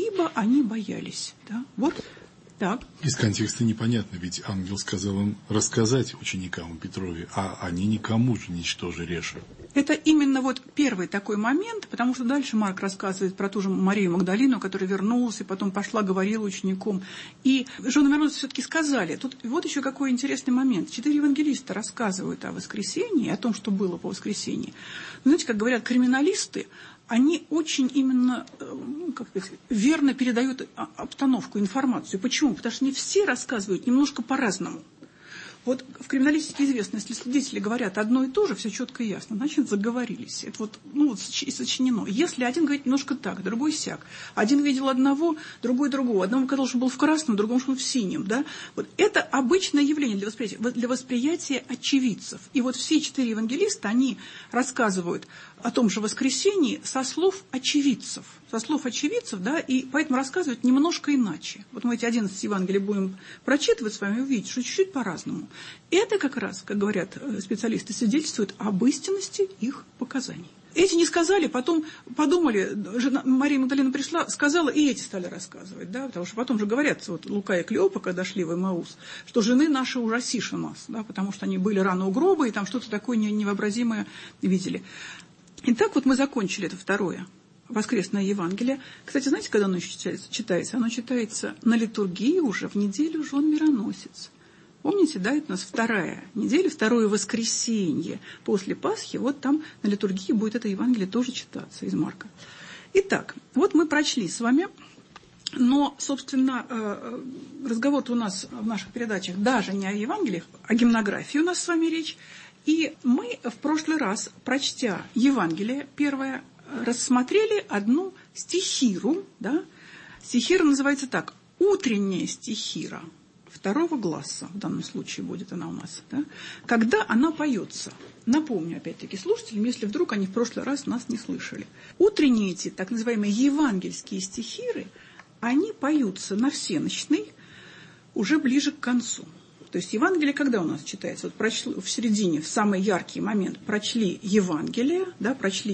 Speaker 3: они боялись. Да? Вот так.
Speaker 2: Из контекста непонятно, ведь ангел сказал им рассказать ученикам Петрове, а они никому же ничто же реша.
Speaker 3: Это именно вот первый такой момент, потому что дальше Марк рассказывает про ту же Марию Магдалину, которая вернулась и потом пошла, говорила ученикам. И жены мироносицы все-таки сказали. Тут вот еще какой интересный момент. 4 евангелиста рассказывают о воскресении, о том, что было по воскресении. Но знаете, как говорят криминалисты, они очень именно, как сказать, верно передают обстановку, информацию. Почему? Потому что не все рассказывают немножко по-разному. Вот в криминалистике известно, если свидетели говорят одно и то же, все четко и ясно, значит, заговорились. Это вот, сочинено. Если один говорит немножко так, другой сяк. Один видел одного, другой другого. Одному казалось, что был в красном, другому, что был в синем. Да? Вот это обычное явление для восприятия очевидцев. И вот все 4 евангелиста, они рассказывают о том же воскресении со слов очевидцев. Со слов очевидцев, да, и поэтому рассказывают немножко иначе. Вот мы эти 11 Евангелий будем прочитывать с вами, увидеть, что чуть-чуть по-разному. Это как раз, как говорят специалисты, свидетельствует об истинности их показаний. Эти не сказали, потом подумали, Мария Магдалина пришла, сказала, и эти стали рассказывать, да, потому что потом же говорят, вот Лука и Клеопа, когда шли в Эмаус, что жены наши ужасиши нас, да, потому что они были рано у гроба и там что-то такое невообразимое видели. Итак, вот мы закончили это второе воскресное Евангелие. Кстати, знаете, когда оно еще читается? Оно читается на литургии уже в неделю жен мироносец. Помните, да, это у нас 2-я неделя, 2-е воскресенье после Пасхи. Вот там на литургии будет это Евангелие тоже читаться из Марка. Итак, вот мы прочли с вами, но, собственно, разговор-то у нас в наших передачах даже не о Евангелиях, о гимнографии у нас с вами речь. И мы в прошлый раз, прочтя Евангелие первое, рассмотрели одну стихиру. Да? Стихира называется так: утренняя стихира 2-го гласа, в данном случае будет она у нас. Да? Когда она поется. Напомню, опять-таки, слушателям, если вдруг они в прошлый раз нас не слышали. Утренние эти так называемые евангельские стихиры, они поются на всенощной уже ближе к концу. То есть Евангелие когда у нас читается? Вот прочли, в середине, в самый яркий момент прочли Евангелие, да,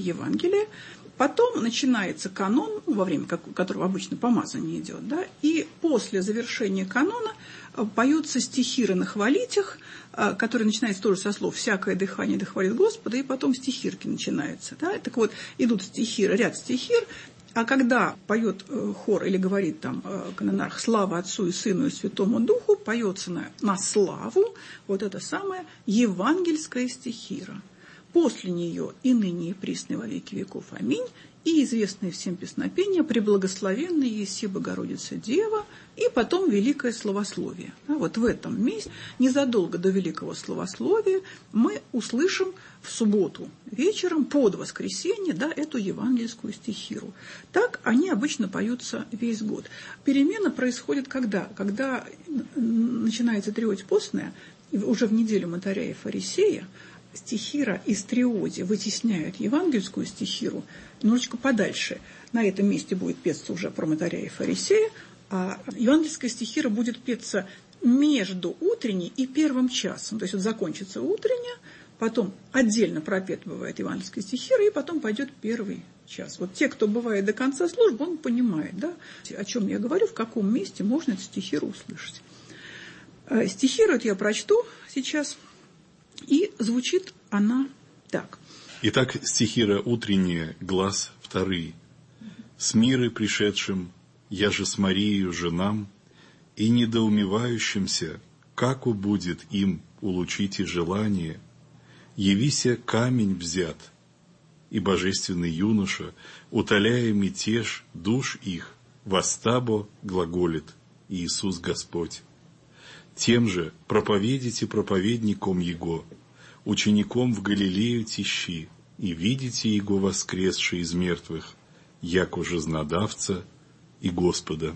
Speaker 3: потом начинается канон, во время которого обычно помазание идет, да, и после завершения канона поются стихиры на хвалитях, которые начинаются тоже со слов «всякое дыхание да хвалит Господа», и потом стихирки начинаются. Да. Так вот, идут стихиры, ряд стихир. А когда поет хор или говорит там канонарх «Слава Отцу и Сыну и Святому Духу», поется на славу вот эта самая евангельская стихира. После нее «И ныне и присно во веки веков. Аминь». и известные всем песнопения «Преблагословенна Еси Богородица Дева» и потом «Великое Словословие». Вот в этом месте, незадолго до Великого Словословия, мы услышим в субботу вечером под воскресенье, эту евангельскую стихиру. Так они обычно поются весь год. Перемена происходит когда? Когда начинается Триодь постная, уже в неделю Мытаря и Фарисея, стихира из Триоди вытесняют евангельскую стихиру немножечко подальше. На этом месте будет петься уже про Мытаря и Фарисея, а евангельская стихира будет петься между утренней и первым часом. То есть закончится утренняя, потом отдельно пропет бывает евангельская стихира, и потом пойдет первый час. Вот те, кто бывает до конца службы, он понимает, о чем я говорю, в каком месте можно эту стихиру услышать. Стихиру эту я прочту сейчас. И звучит она так.
Speaker 2: Итак, стихира утренняя, глас вторый. «С миры пришедшим, я же с Марией женам, и недоумевающимся, как будет им улучите желание, явися камень взят, и божественный юноша, утоляя мятеж душ их, востабо глаголит Иисус Господь. Тем же проповедите проповедником Его, учеником в Галилею тищи, и видите Его воскресший из мертвых, яко жизнодавца и Господа».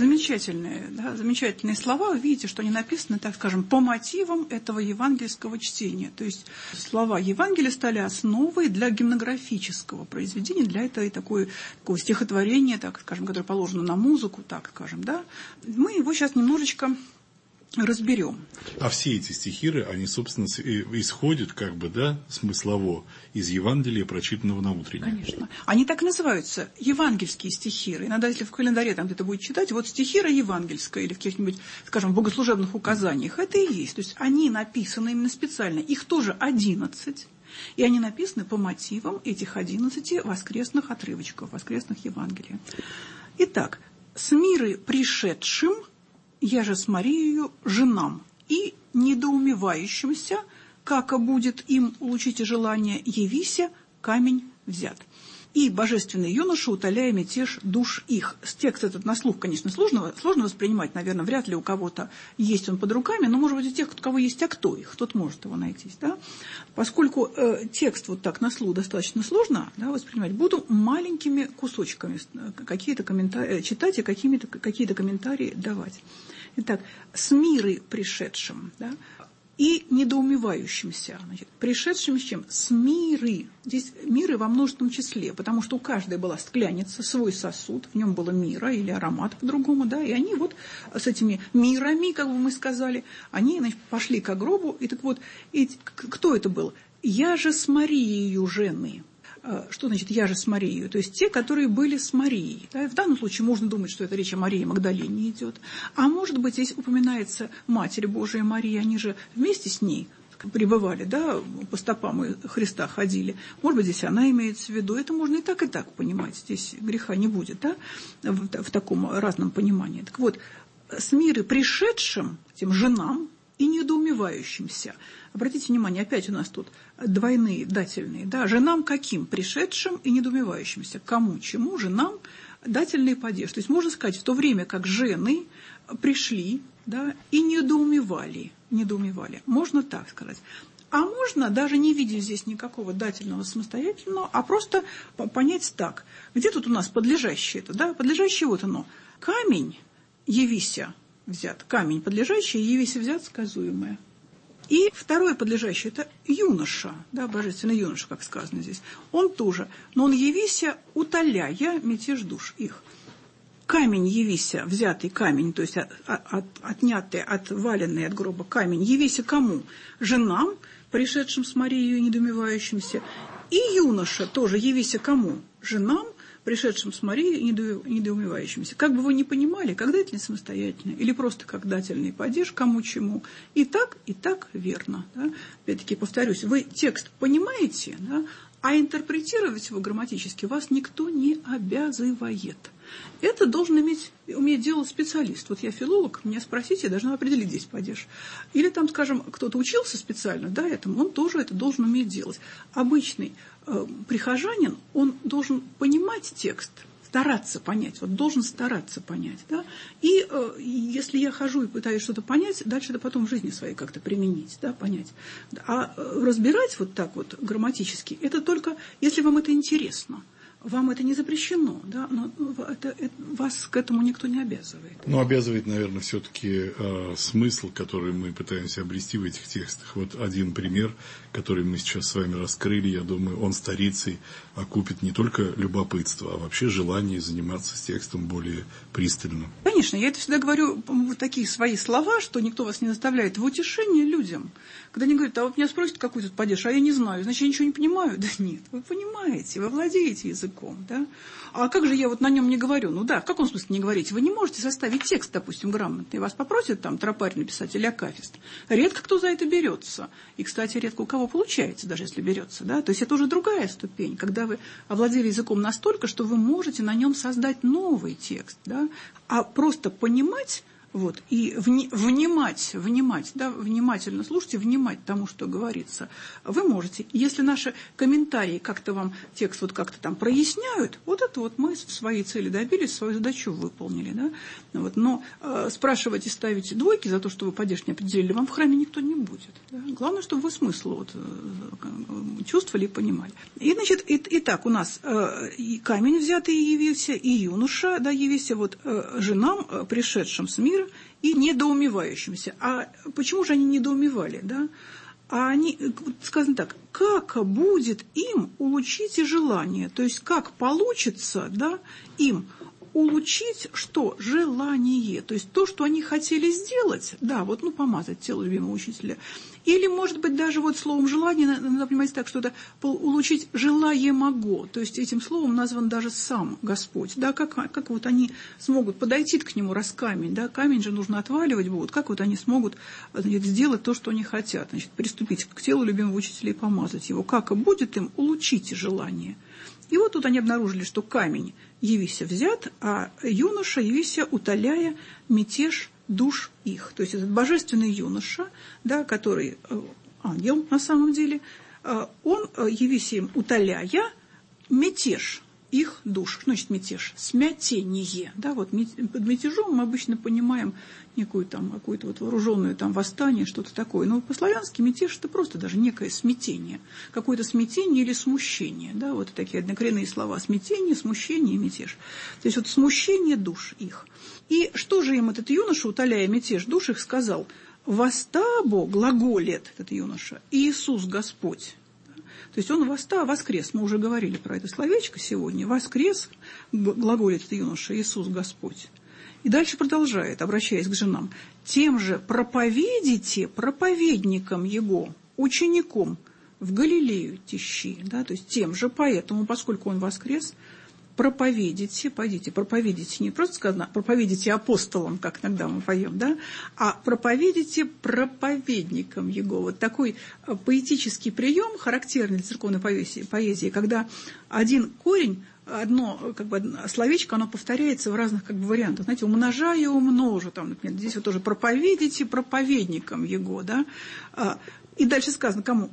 Speaker 3: Замечательные слова. Вы видите, что они написаны, так скажем, по мотивам этого евангельского чтения. То есть слова Евангелия стали основой для гимнографического произведения, для такого стихотворения, так скажем, которое положено на музыку, так скажем. Мы его сейчас немножечко разберем.
Speaker 2: А все эти стихиры, они, собственно, исходят смыслово из Евангелия, прочитанного на утреннем.
Speaker 3: Конечно. Они так и называются, евангельские стихиры. Иногда, если в календаре там где-то будет читать, вот стихира евангельская или в каких-нибудь, скажем, богослужебных указаниях, это и есть. То есть они написаны именно специально. Их тоже 11. И они написаны по мотивам этих 11 воскресных отрывочков, воскресных Евангелий. Итак, «С миры пришедшим, я же с Марией женам, и недоумевающимся, как будет им улучите желание, явися, камень взят. И божественный юноша, утоляя мятеж душ их». Текст этот на слух, конечно, сложно воспринимать, наверное, вряд ли у кого-то есть он под руками, но, может быть, у тех, у кого есть, а кто их, тот может его найти. Поскольку текст вот так на слух достаточно сложно воспринимать, буду маленькими кусочками какие-то комментарии читать и какие-то комментарии давать. Итак, «с миры пришедшим», и недоумевающимся. Пришедшим с чем? С миры. Здесь миры во множественном числе, потому что у каждой была скляница, свой сосуд, в нем было мира или аромат по-другому, и они вот с этими мирами, как бы мы сказали, они пошли к гробу. И так вот, кто это был? «Я же с Марией жены». Что значит «я же с Марией»? То есть те, которые были с Марией. В данном случае можно думать, что это речь о Марии Магдалене идет. А может быть, здесь упоминается Матерь Божия Мария, они же вместе с ней пребывали, по стопам Христа ходили. Может быть, здесь она имеется в виду. Это можно и так понимать. Здесь греха не будет, в таком разном понимании. Так вот, «с миры пришедшим», тем женам, и недоумевающимся. Обратите внимание, опять у нас тут двойные дательные. Женам каким? Пришедшим и недоумевающимся. Кому? Чему? Женам дательные падеж. То есть можно сказать, в то время как жены пришли и недоумевали. Можно так сказать. А можно, даже не видя здесь никакого дательного самостоятельного, а просто понять так. Где тут у нас подлежащее это? Подлежащее вот оно. Камень явися взят. Камень подлежащий, явися взят сказуемое. И второе подлежащее – это юноша, божественный юноша, как сказано здесь. Он тоже, но он явися, утоляя мятеж душ их. Камень явися, взятый камень, то есть отнятый, отваленный от гроба камень, явися кому? Женам, пришедшим с Марией, недоумевающимся. И юноша тоже явися кому? Женам, пришедшим с Марией и недоумевающимся. Как бы вы ни понимали, как дательный самостоятельно, или просто как дательный падеж, кому чему, и так верно. Опять-таки повторюсь, вы текст понимаете, А интерпретировать его грамматически вас никто не обязывает. Это должен уметь делать специалист. Вот я филолог, меня спросите, я должна определить здесь падеж. Или там, скажем, кто-то учился специально, да, этому, он тоже это должен уметь делать. Обычный прихожанин, он должен понимать текст, стараться понять, вот должен стараться понять, да, и если я хожу и пытаюсь что-то понять, дальше это потом в жизни своей как-то применить, да, понять. А разбирать вот так вот грамматически, это только если вам это интересно. Вам это не запрещено, да, но вас к этому никто не обязывает.
Speaker 2: Но обязывает, наверное, все-таки смысл, который мы пытаемся обрести в этих текстах. Вот один пример, который мы сейчас с вами раскрыли, я думаю, он старицей окупит не только любопытство, а вообще желание заниматься с текстом более пристально.
Speaker 3: Конечно, я это всегда говорю, вот такие свои слова, что никто вас не заставляет, в утешение людям. Когда они говорят, а вот меня спросят, какой тут падеж, а я не знаю, значит, я ничего не понимаю. Да нет, вы понимаете, вы владеете языком, да. А как же я вот на нем не говорю? Ну да, в каком смысле не говорите? Вы не можете составить текст, допустим, грамотный. Вас попросят там тропарь написать или акафист. Редко кто за это берется. И, кстати, редко у кого получается, даже если берется, да. То есть это уже другая ступень, когда вы овладели языком настолько, что вы можете на нем создать новый текст, да. А просто понимать... Вот, и внимать, да, внимательно слушайте, внимать тому, что говорится. Вы можете, если наши комментарии как-то вам текст вот как-то там проясняют, вот это вот мы своей цели добились, свою задачу выполнили, да. Вот, но спрашивать и ставить двойки за то, что вы падеж не определили, вам в храме никто не будет. Да. Главное, чтобы вы смысл вот, чувствовали и понимали. И, значит, итак, у нас и камень взятый явился, и юноша, да, явился вот женам, пришедшим с мира, и недоумевающимся. А почему же они недоумевали, да? А они, сказано так, как будет им улучшить и желание, то есть как получится, да, им улучшить что? Желание, то есть то, что они хотели сделать, да, вот, ну, помазать тело любимого учителя. Или, может быть, даже вот словом «желание» надо понимать так, что это улучшить желаемого, то есть этим словом назван даже сам Господь, да, как вот они смогут подойти к нему, раз камень, да, камень же нужно отваливать будет, как вот они смогут, значит, сделать то, что они хотят, значит, приступить к телу любимого учителя и помазать его, как будет им улучшить желание. И вот тут они обнаружили, что камень явися взят, а юноша явися утоляя мятеж душ их. То есть этот божественный юноша, да, который ангел на самом деле, он явися им утоляя мятеж их душ. Что значит мятеж? Смятение. Да, вот под мятежом мы обычно понимаем некую там, какое-то вот вооруженное там восстание, что-то такое. Но по-славянски мятеж – это просто даже некое смятение. Какое-то смятение или смущение. Да, вот такие однокоренные слова. Смятение, смущение и мятеж. То есть вот смущение душ их. И что же им этот юноша, утоляя мятеж душ их, сказал? «Восстабо», глаголит этот юноша, «Иисус Господь». То есть он воскрес, мы уже говорили про это словечко сегодня, воскрес, глаголит этот юноша, Иисус Господь. И дальше продолжает, обращаясь к женам, тем же проповедите проповедникам его, учеником в Галилею тещи, да, то есть тем же, поэтому, поскольку он воскрес, проповедите, пойдите, проповедите, не просто сказано, проповедите апостолам, как иногда мы поем, да, а проповедите проповедникам его. Вот такой поэтический прием, характерный для церковной поэзии, когда один корень, одно как бы словечко, оно повторяется в разных как бы вариантах. Знаете, умножаю и умножу, там, например, здесь вот тоже проповедите проповедникам его, да. И дальше сказано кому?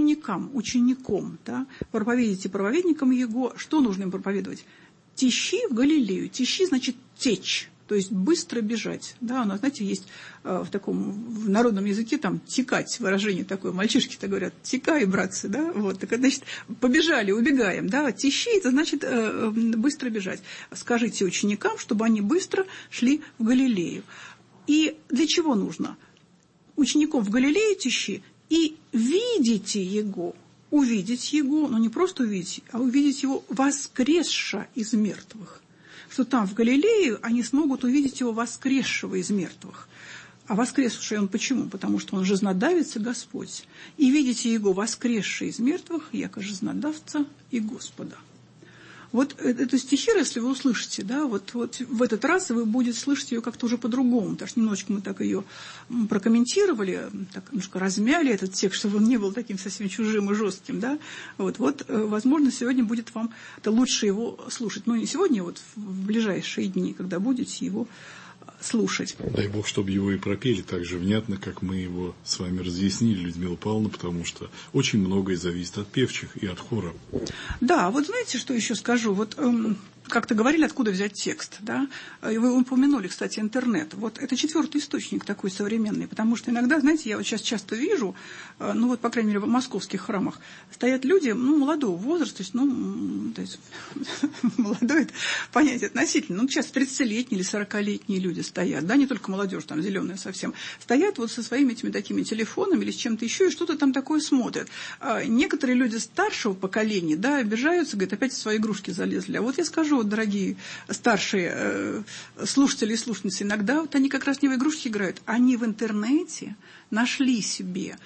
Speaker 3: Учеником, да? Проповедите проповедникам его. Что нужно им проповедовать? Тещи в Галилею. Тещи значит течь, то есть быстро бежать. Да, у нас, знаете, есть в народном языке там текать выражение такое. Мальчишки-то говорят, текай, братцы, да? Вот, так, значит, побежали, убегаем, да? Тещи это значит быстро бежать. Скажите ученикам, чтобы они быстро шли в Галилею. И для чего нужно? Учеником в Галилею тещи и видите его, увидеть его, но не просто увидеть, а увидеть его воскресша из мертвых. Что там в Галилее они смогут увидеть его воскресшего из мертвых. А воскресший он почему? Потому что он жизнодавец и Господь. И видите его воскресший из мертвых, яко жизнодавца и Господа. Вот эту стихиру, если вы услышите, да, вот в этот раз вы будете слышать ее как-то уже по-другому, потому что немножечко мы так ее прокомментировали, так немножко размяли этот текст, чтобы он не был таким совсем чужим и жестким, да. Возможно, сегодня будет вам это лучше его слушать. Но не сегодня, а вот в ближайшие дни, когда будете его слушать.
Speaker 2: Дай Бог, чтобы его и пропели так же внятно, как мы его с вами разъяснили, Людмила Павловна, потому что очень многое зависит от певчих и от хора.
Speaker 3: Да, вот знаете, что еще скажу? Как-то говорили, откуда взять текст, да? И вы упомянули, кстати, интернет. Вот это 4-й источник такой современный, потому что иногда, знаете, я вот сейчас часто вижу, по крайней мере, в московских храмах, стоят люди, молодого возраста, то есть молодой, это понятие относительно, часто 30-летние или 40-летние люди стоят, да, не только молодежь, там, зеленая совсем, стоят вот со своими этими такими телефонами или с чем-то еще, и что-то там такое смотрят. Некоторые люди старшего поколения, да, обижаются, говорят, опять в свои игрушки залезли. А вот я скажу, дорогие старшие слушатели и слушательницы, иногда вот они как раз не в игрушки играют, они в интернете нашли себе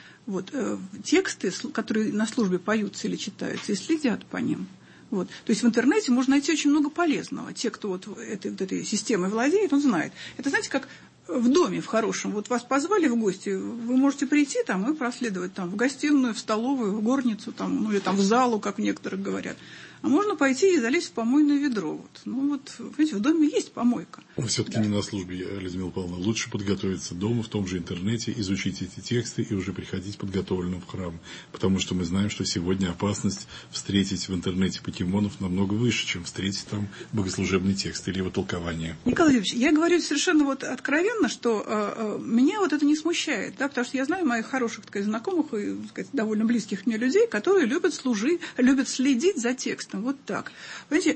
Speaker 3: тексты, которые на службе поются или читаются, и следят по ним. То есть в интернете можно найти очень много полезного. Те, кто этой системой владеет, он знает. Это, знаете, как в доме в хорошем. Вас позвали в гости, вы можете прийти там и проследовать там в гостиную, в столовую, в горницу, там, или там в залу, как некоторые говорят. А можно пойти и залезть в помойное ведро. Видите, в доме есть помойка.
Speaker 2: Но все-таки не на службе, Людмила Павловна. Лучше подготовиться дома, в том же интернете, изучить эти тексты и уже приходить подготовленным в храм. Потому что мы знаем, что сегодня опасность встретить в интернете покемонов намного выше, чем встретить там богослужебный текст или его толкование.
Speaker 3: Николай Юрьевич, я говорю совершенно откровенно, что меня это не смущает, да, потому что я знаю моих хороших знакомых и довольно близких мне людей, которые любят следить за текстом. Вот так. Понимаете,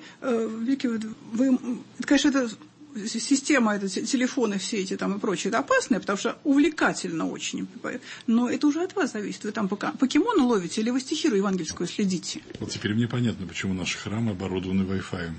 Speaker 3: конечно, это система, телефоны все эти там и прочее, это опасно, потому что увлекательно очень. Но это уже от вас зависит. Вы там покемона ловите или вы стихиру евангельскую следите?
Speaker 2: Вот теперь мне понятно, почему наши храмы оборудованы Wi-Fi.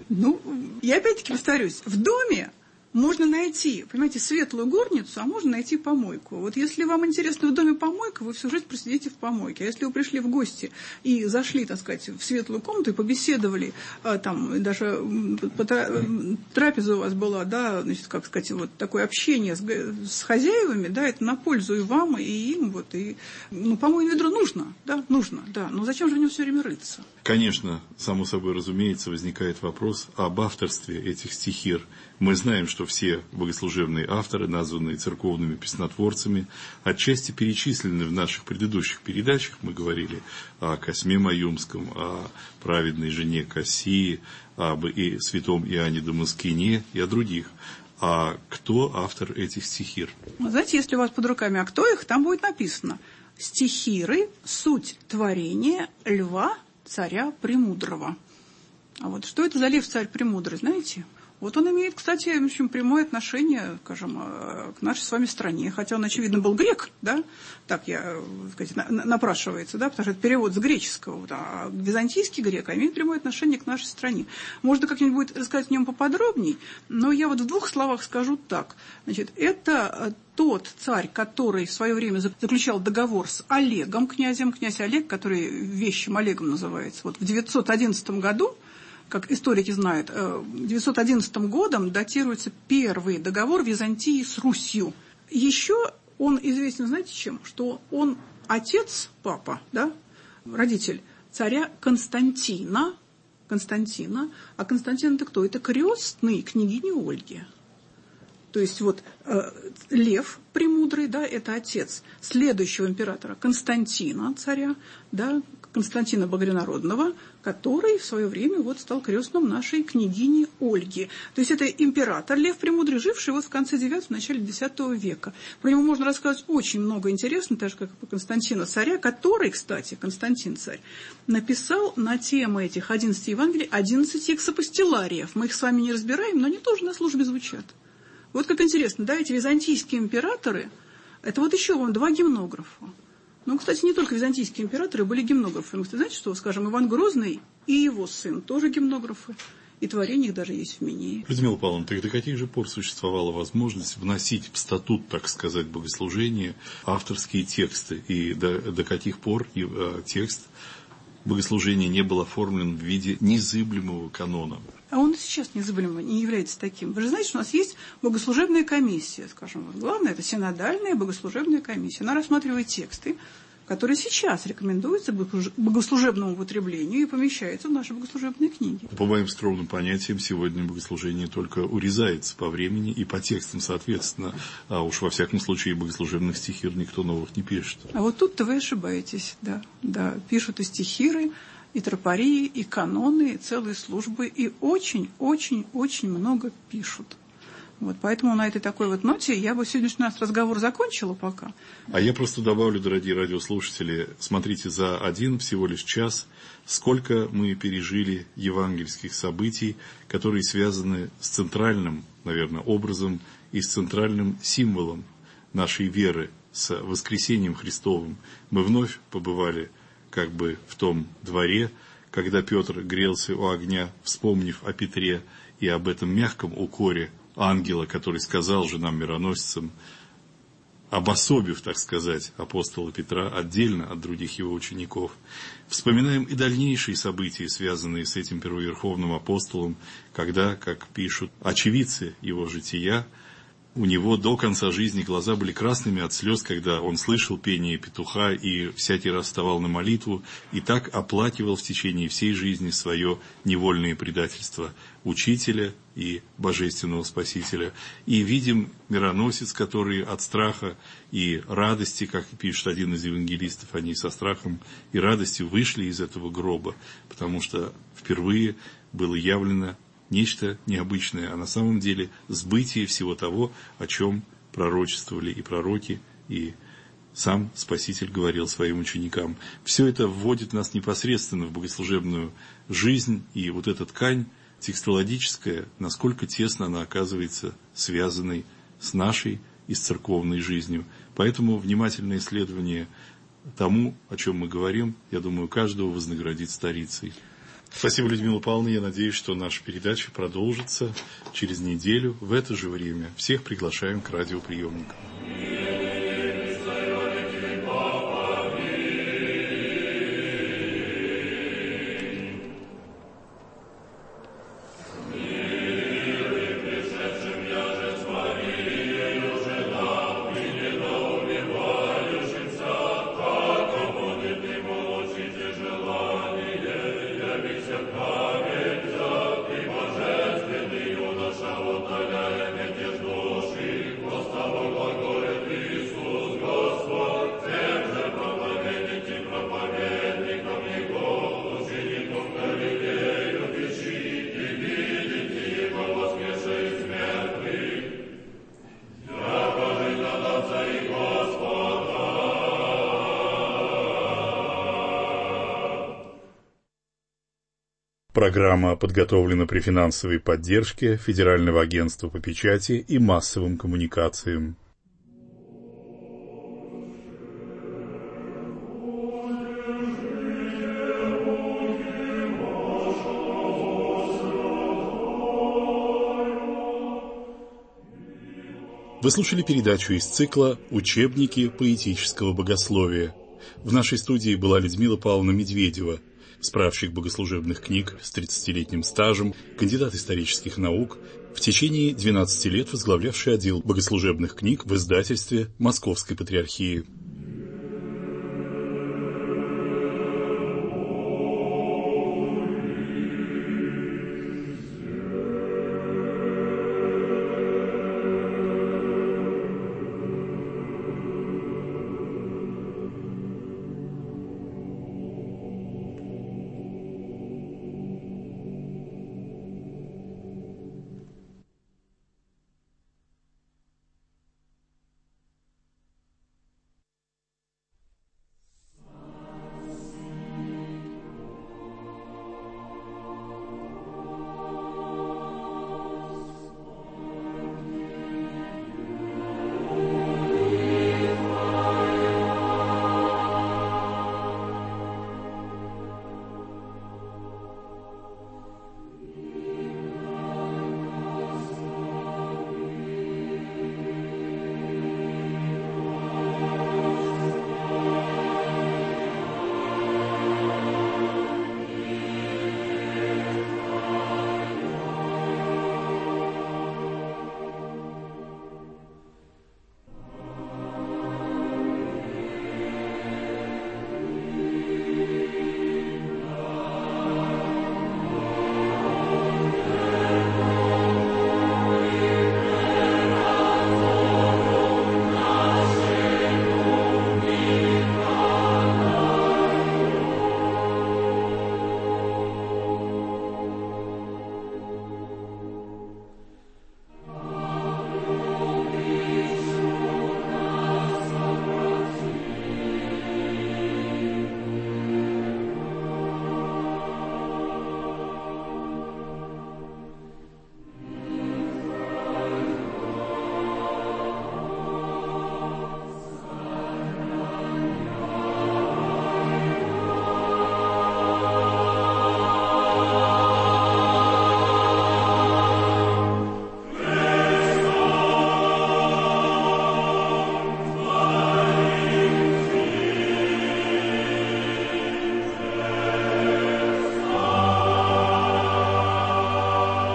Speaker 3: Я опять-таки повторюсь, в доме можно найти, понимаете, светлую горницу, а можно найти помойку. Если вам интересно в доме помойка, вы всю жизнь просидите в помойке. А если вы пришли в гости и зашли, так сказать, в светлую комнату и побеседовали, там даже трапеза у вас была, да, значит, как сказать, такое общение с хозяевами, да, это на пользу и вам, и им, помойное ведро нужно, да, но зачем же в нем все время рыться?
Speaker 2: Конечно, само собой разумеется, возникает вопрос об авторстве этих стихир. Мы знаем, что все богослужебные авторы, названные церковными песнотворцами, отчасти перечислены в наших предыдущих передачах. Мы говорили о Косьме Маюмском, о праведной жене Кассии, об и святом Иоанне Дамаскине и о других. А кто автор этих стихир?
Speaker 3: Знаете, если у вас под руками, а кто их, там будет написано: «Стихиры – суть творения льва, царя Премудрого». А что это за лев, царь Премудрый, знаете? Он имеет, кстати, в общем, прямое отношение, скажем, к нашей с вами стране. Хотя он, очевидно, был грек, да? Так напрашивается, да? Потому что это перевод с греческого. А византийский грек имеет прямое отношение к нашей стране. Можно как-нибудь будет рассказать о нем поподробней, но я в 2 словах скажу так. Значит, это тот царь, который в свое время заключал договор с Олегом, князь Олег, который вещим Олегом называется. В 911 году, как историки знают, 911 годом датируется первый договор Византии с Русью. Еще он известен, знаете, чем? Что он отец, папа, да, родитель царя Константина. А Константин это кто? Это крестный княгини Ольги. То есть Лев Премудрый, да, это отец следующего императора Константина, царя, да, Константина Богороднородного, который в свое время стал крестным нашей княгини Ольги. То есть это император Лев Премудрый, живший в конце IX, в начале X века. Про него можно рассказать очень много интересного, так же, как и про Константина царя, который, кстати, Константин царь, написал на темы этих 11 Евангелий 11 эксапостилариев. Мы их с вами не разбираем, но они тоже на службе звучат. Как интересно, да, эти византийские императоры, это еще вам 2 гимнографа. Кстати, не только византийские императоры были гимнографами. Вы знаете, что, скажем, Иван Грозный и его сын тоже гимнографы. И творение их даже есть в Минее.
Speaker 2: Людмила Павловна, так до каких же пор существовала возможность вносить в статут, так сказать, богослужения авторские тексты? И до каких пор текст богослужение не был оформлен в виде незыблемого канона.
Speaker 3: А он и сейчас незыблемо не является таким. Вы же знаете, что у нас есть богослужебная комиссия, скажем. Главное, это синодальная богослужебная комиссия. Она рассматривает тексты, которые сейчас рекомендуются к богослужебному употреблению и помещаются в наши богослужебные книги.
Speaker 2: По моим скромным понятиям, сегодня богослужение только урезается по времени и по текстам, соответственно. А уж во всяком случае богослужебных стихир никто новых не пишет.
Speaker 3: А вот тут-то вы ошибаетесь, да. Да, пишут и стихиры, и тропарии, и каноны, и целые службы, и очень-очень-очень много пишут. Вот, поэтому на этой такой вот ноте я бы сегодняшний наш разговор закончила пока.
Speaker 2: А я просто добавлю, дорогие радиослушатели, смотрите, за один всего лишь час, сколько мы пережили евангельских событий, которые связаны с центральным, наверное, образом и с центральным символом нашей веры, с воскресением Христовым. Мы вновь побывали как бы в том дворе, когда Петр грелся у огня, вспомнив о Петре и об этом мягком укоре ангела, который сказал женам-мироносицам, обособив, так сказать, апостола Петра отдельно от других его учеников. Вспоминаем и дальнейшие события, связанные с этим первоверховным апостолом, когда, как пишут очевидцы его жития, у него до конца жизни глаза были красными от слез, когда он слышал пение петуха и всякий раз вставал на молитву, и так оплакивал в течение всей жизни свое невольное предательство учителя и божественного Спасителя. И видим мироносец, который от страха и радости, как пишет один из евангелистов, они со страхом и радостью вышли из этого гроба, потому что впервые было явлено нечто необычное, а на самом деле сбытие всего того, о чем пророчествовали и пророки, и сам Спаситель говорил своим ученикам. Все это вводит нас непосредственно в богослужебную жизнь, и вот эта ткань текстологическая, насколько тесно она оказывается связанной с нашей и с церковной жизнью. Поэтому внимательное исследование тому, о чем мы говорим, я думаю, каждого вознаградит старицей. Спасибо, Людмила Павловна. Я надеюсь, что наша передача продолжится через неделю в это же время. Всех приглашаем к радиоприемникам. Программа подготовлена при финансовой поддержке Федерального агентства по печати и массовым коммуникациям. Вы слушали передачу из цикла «Учебники поэтического богословия». В нашей студии была Людмила Павловна Медведева, справщик богослужебных книг с 30-летним стажем, кандидат исторических наук, в течение 12 лет возглавлявший отдел богослужебных книг в издательстве Московской Патриархии.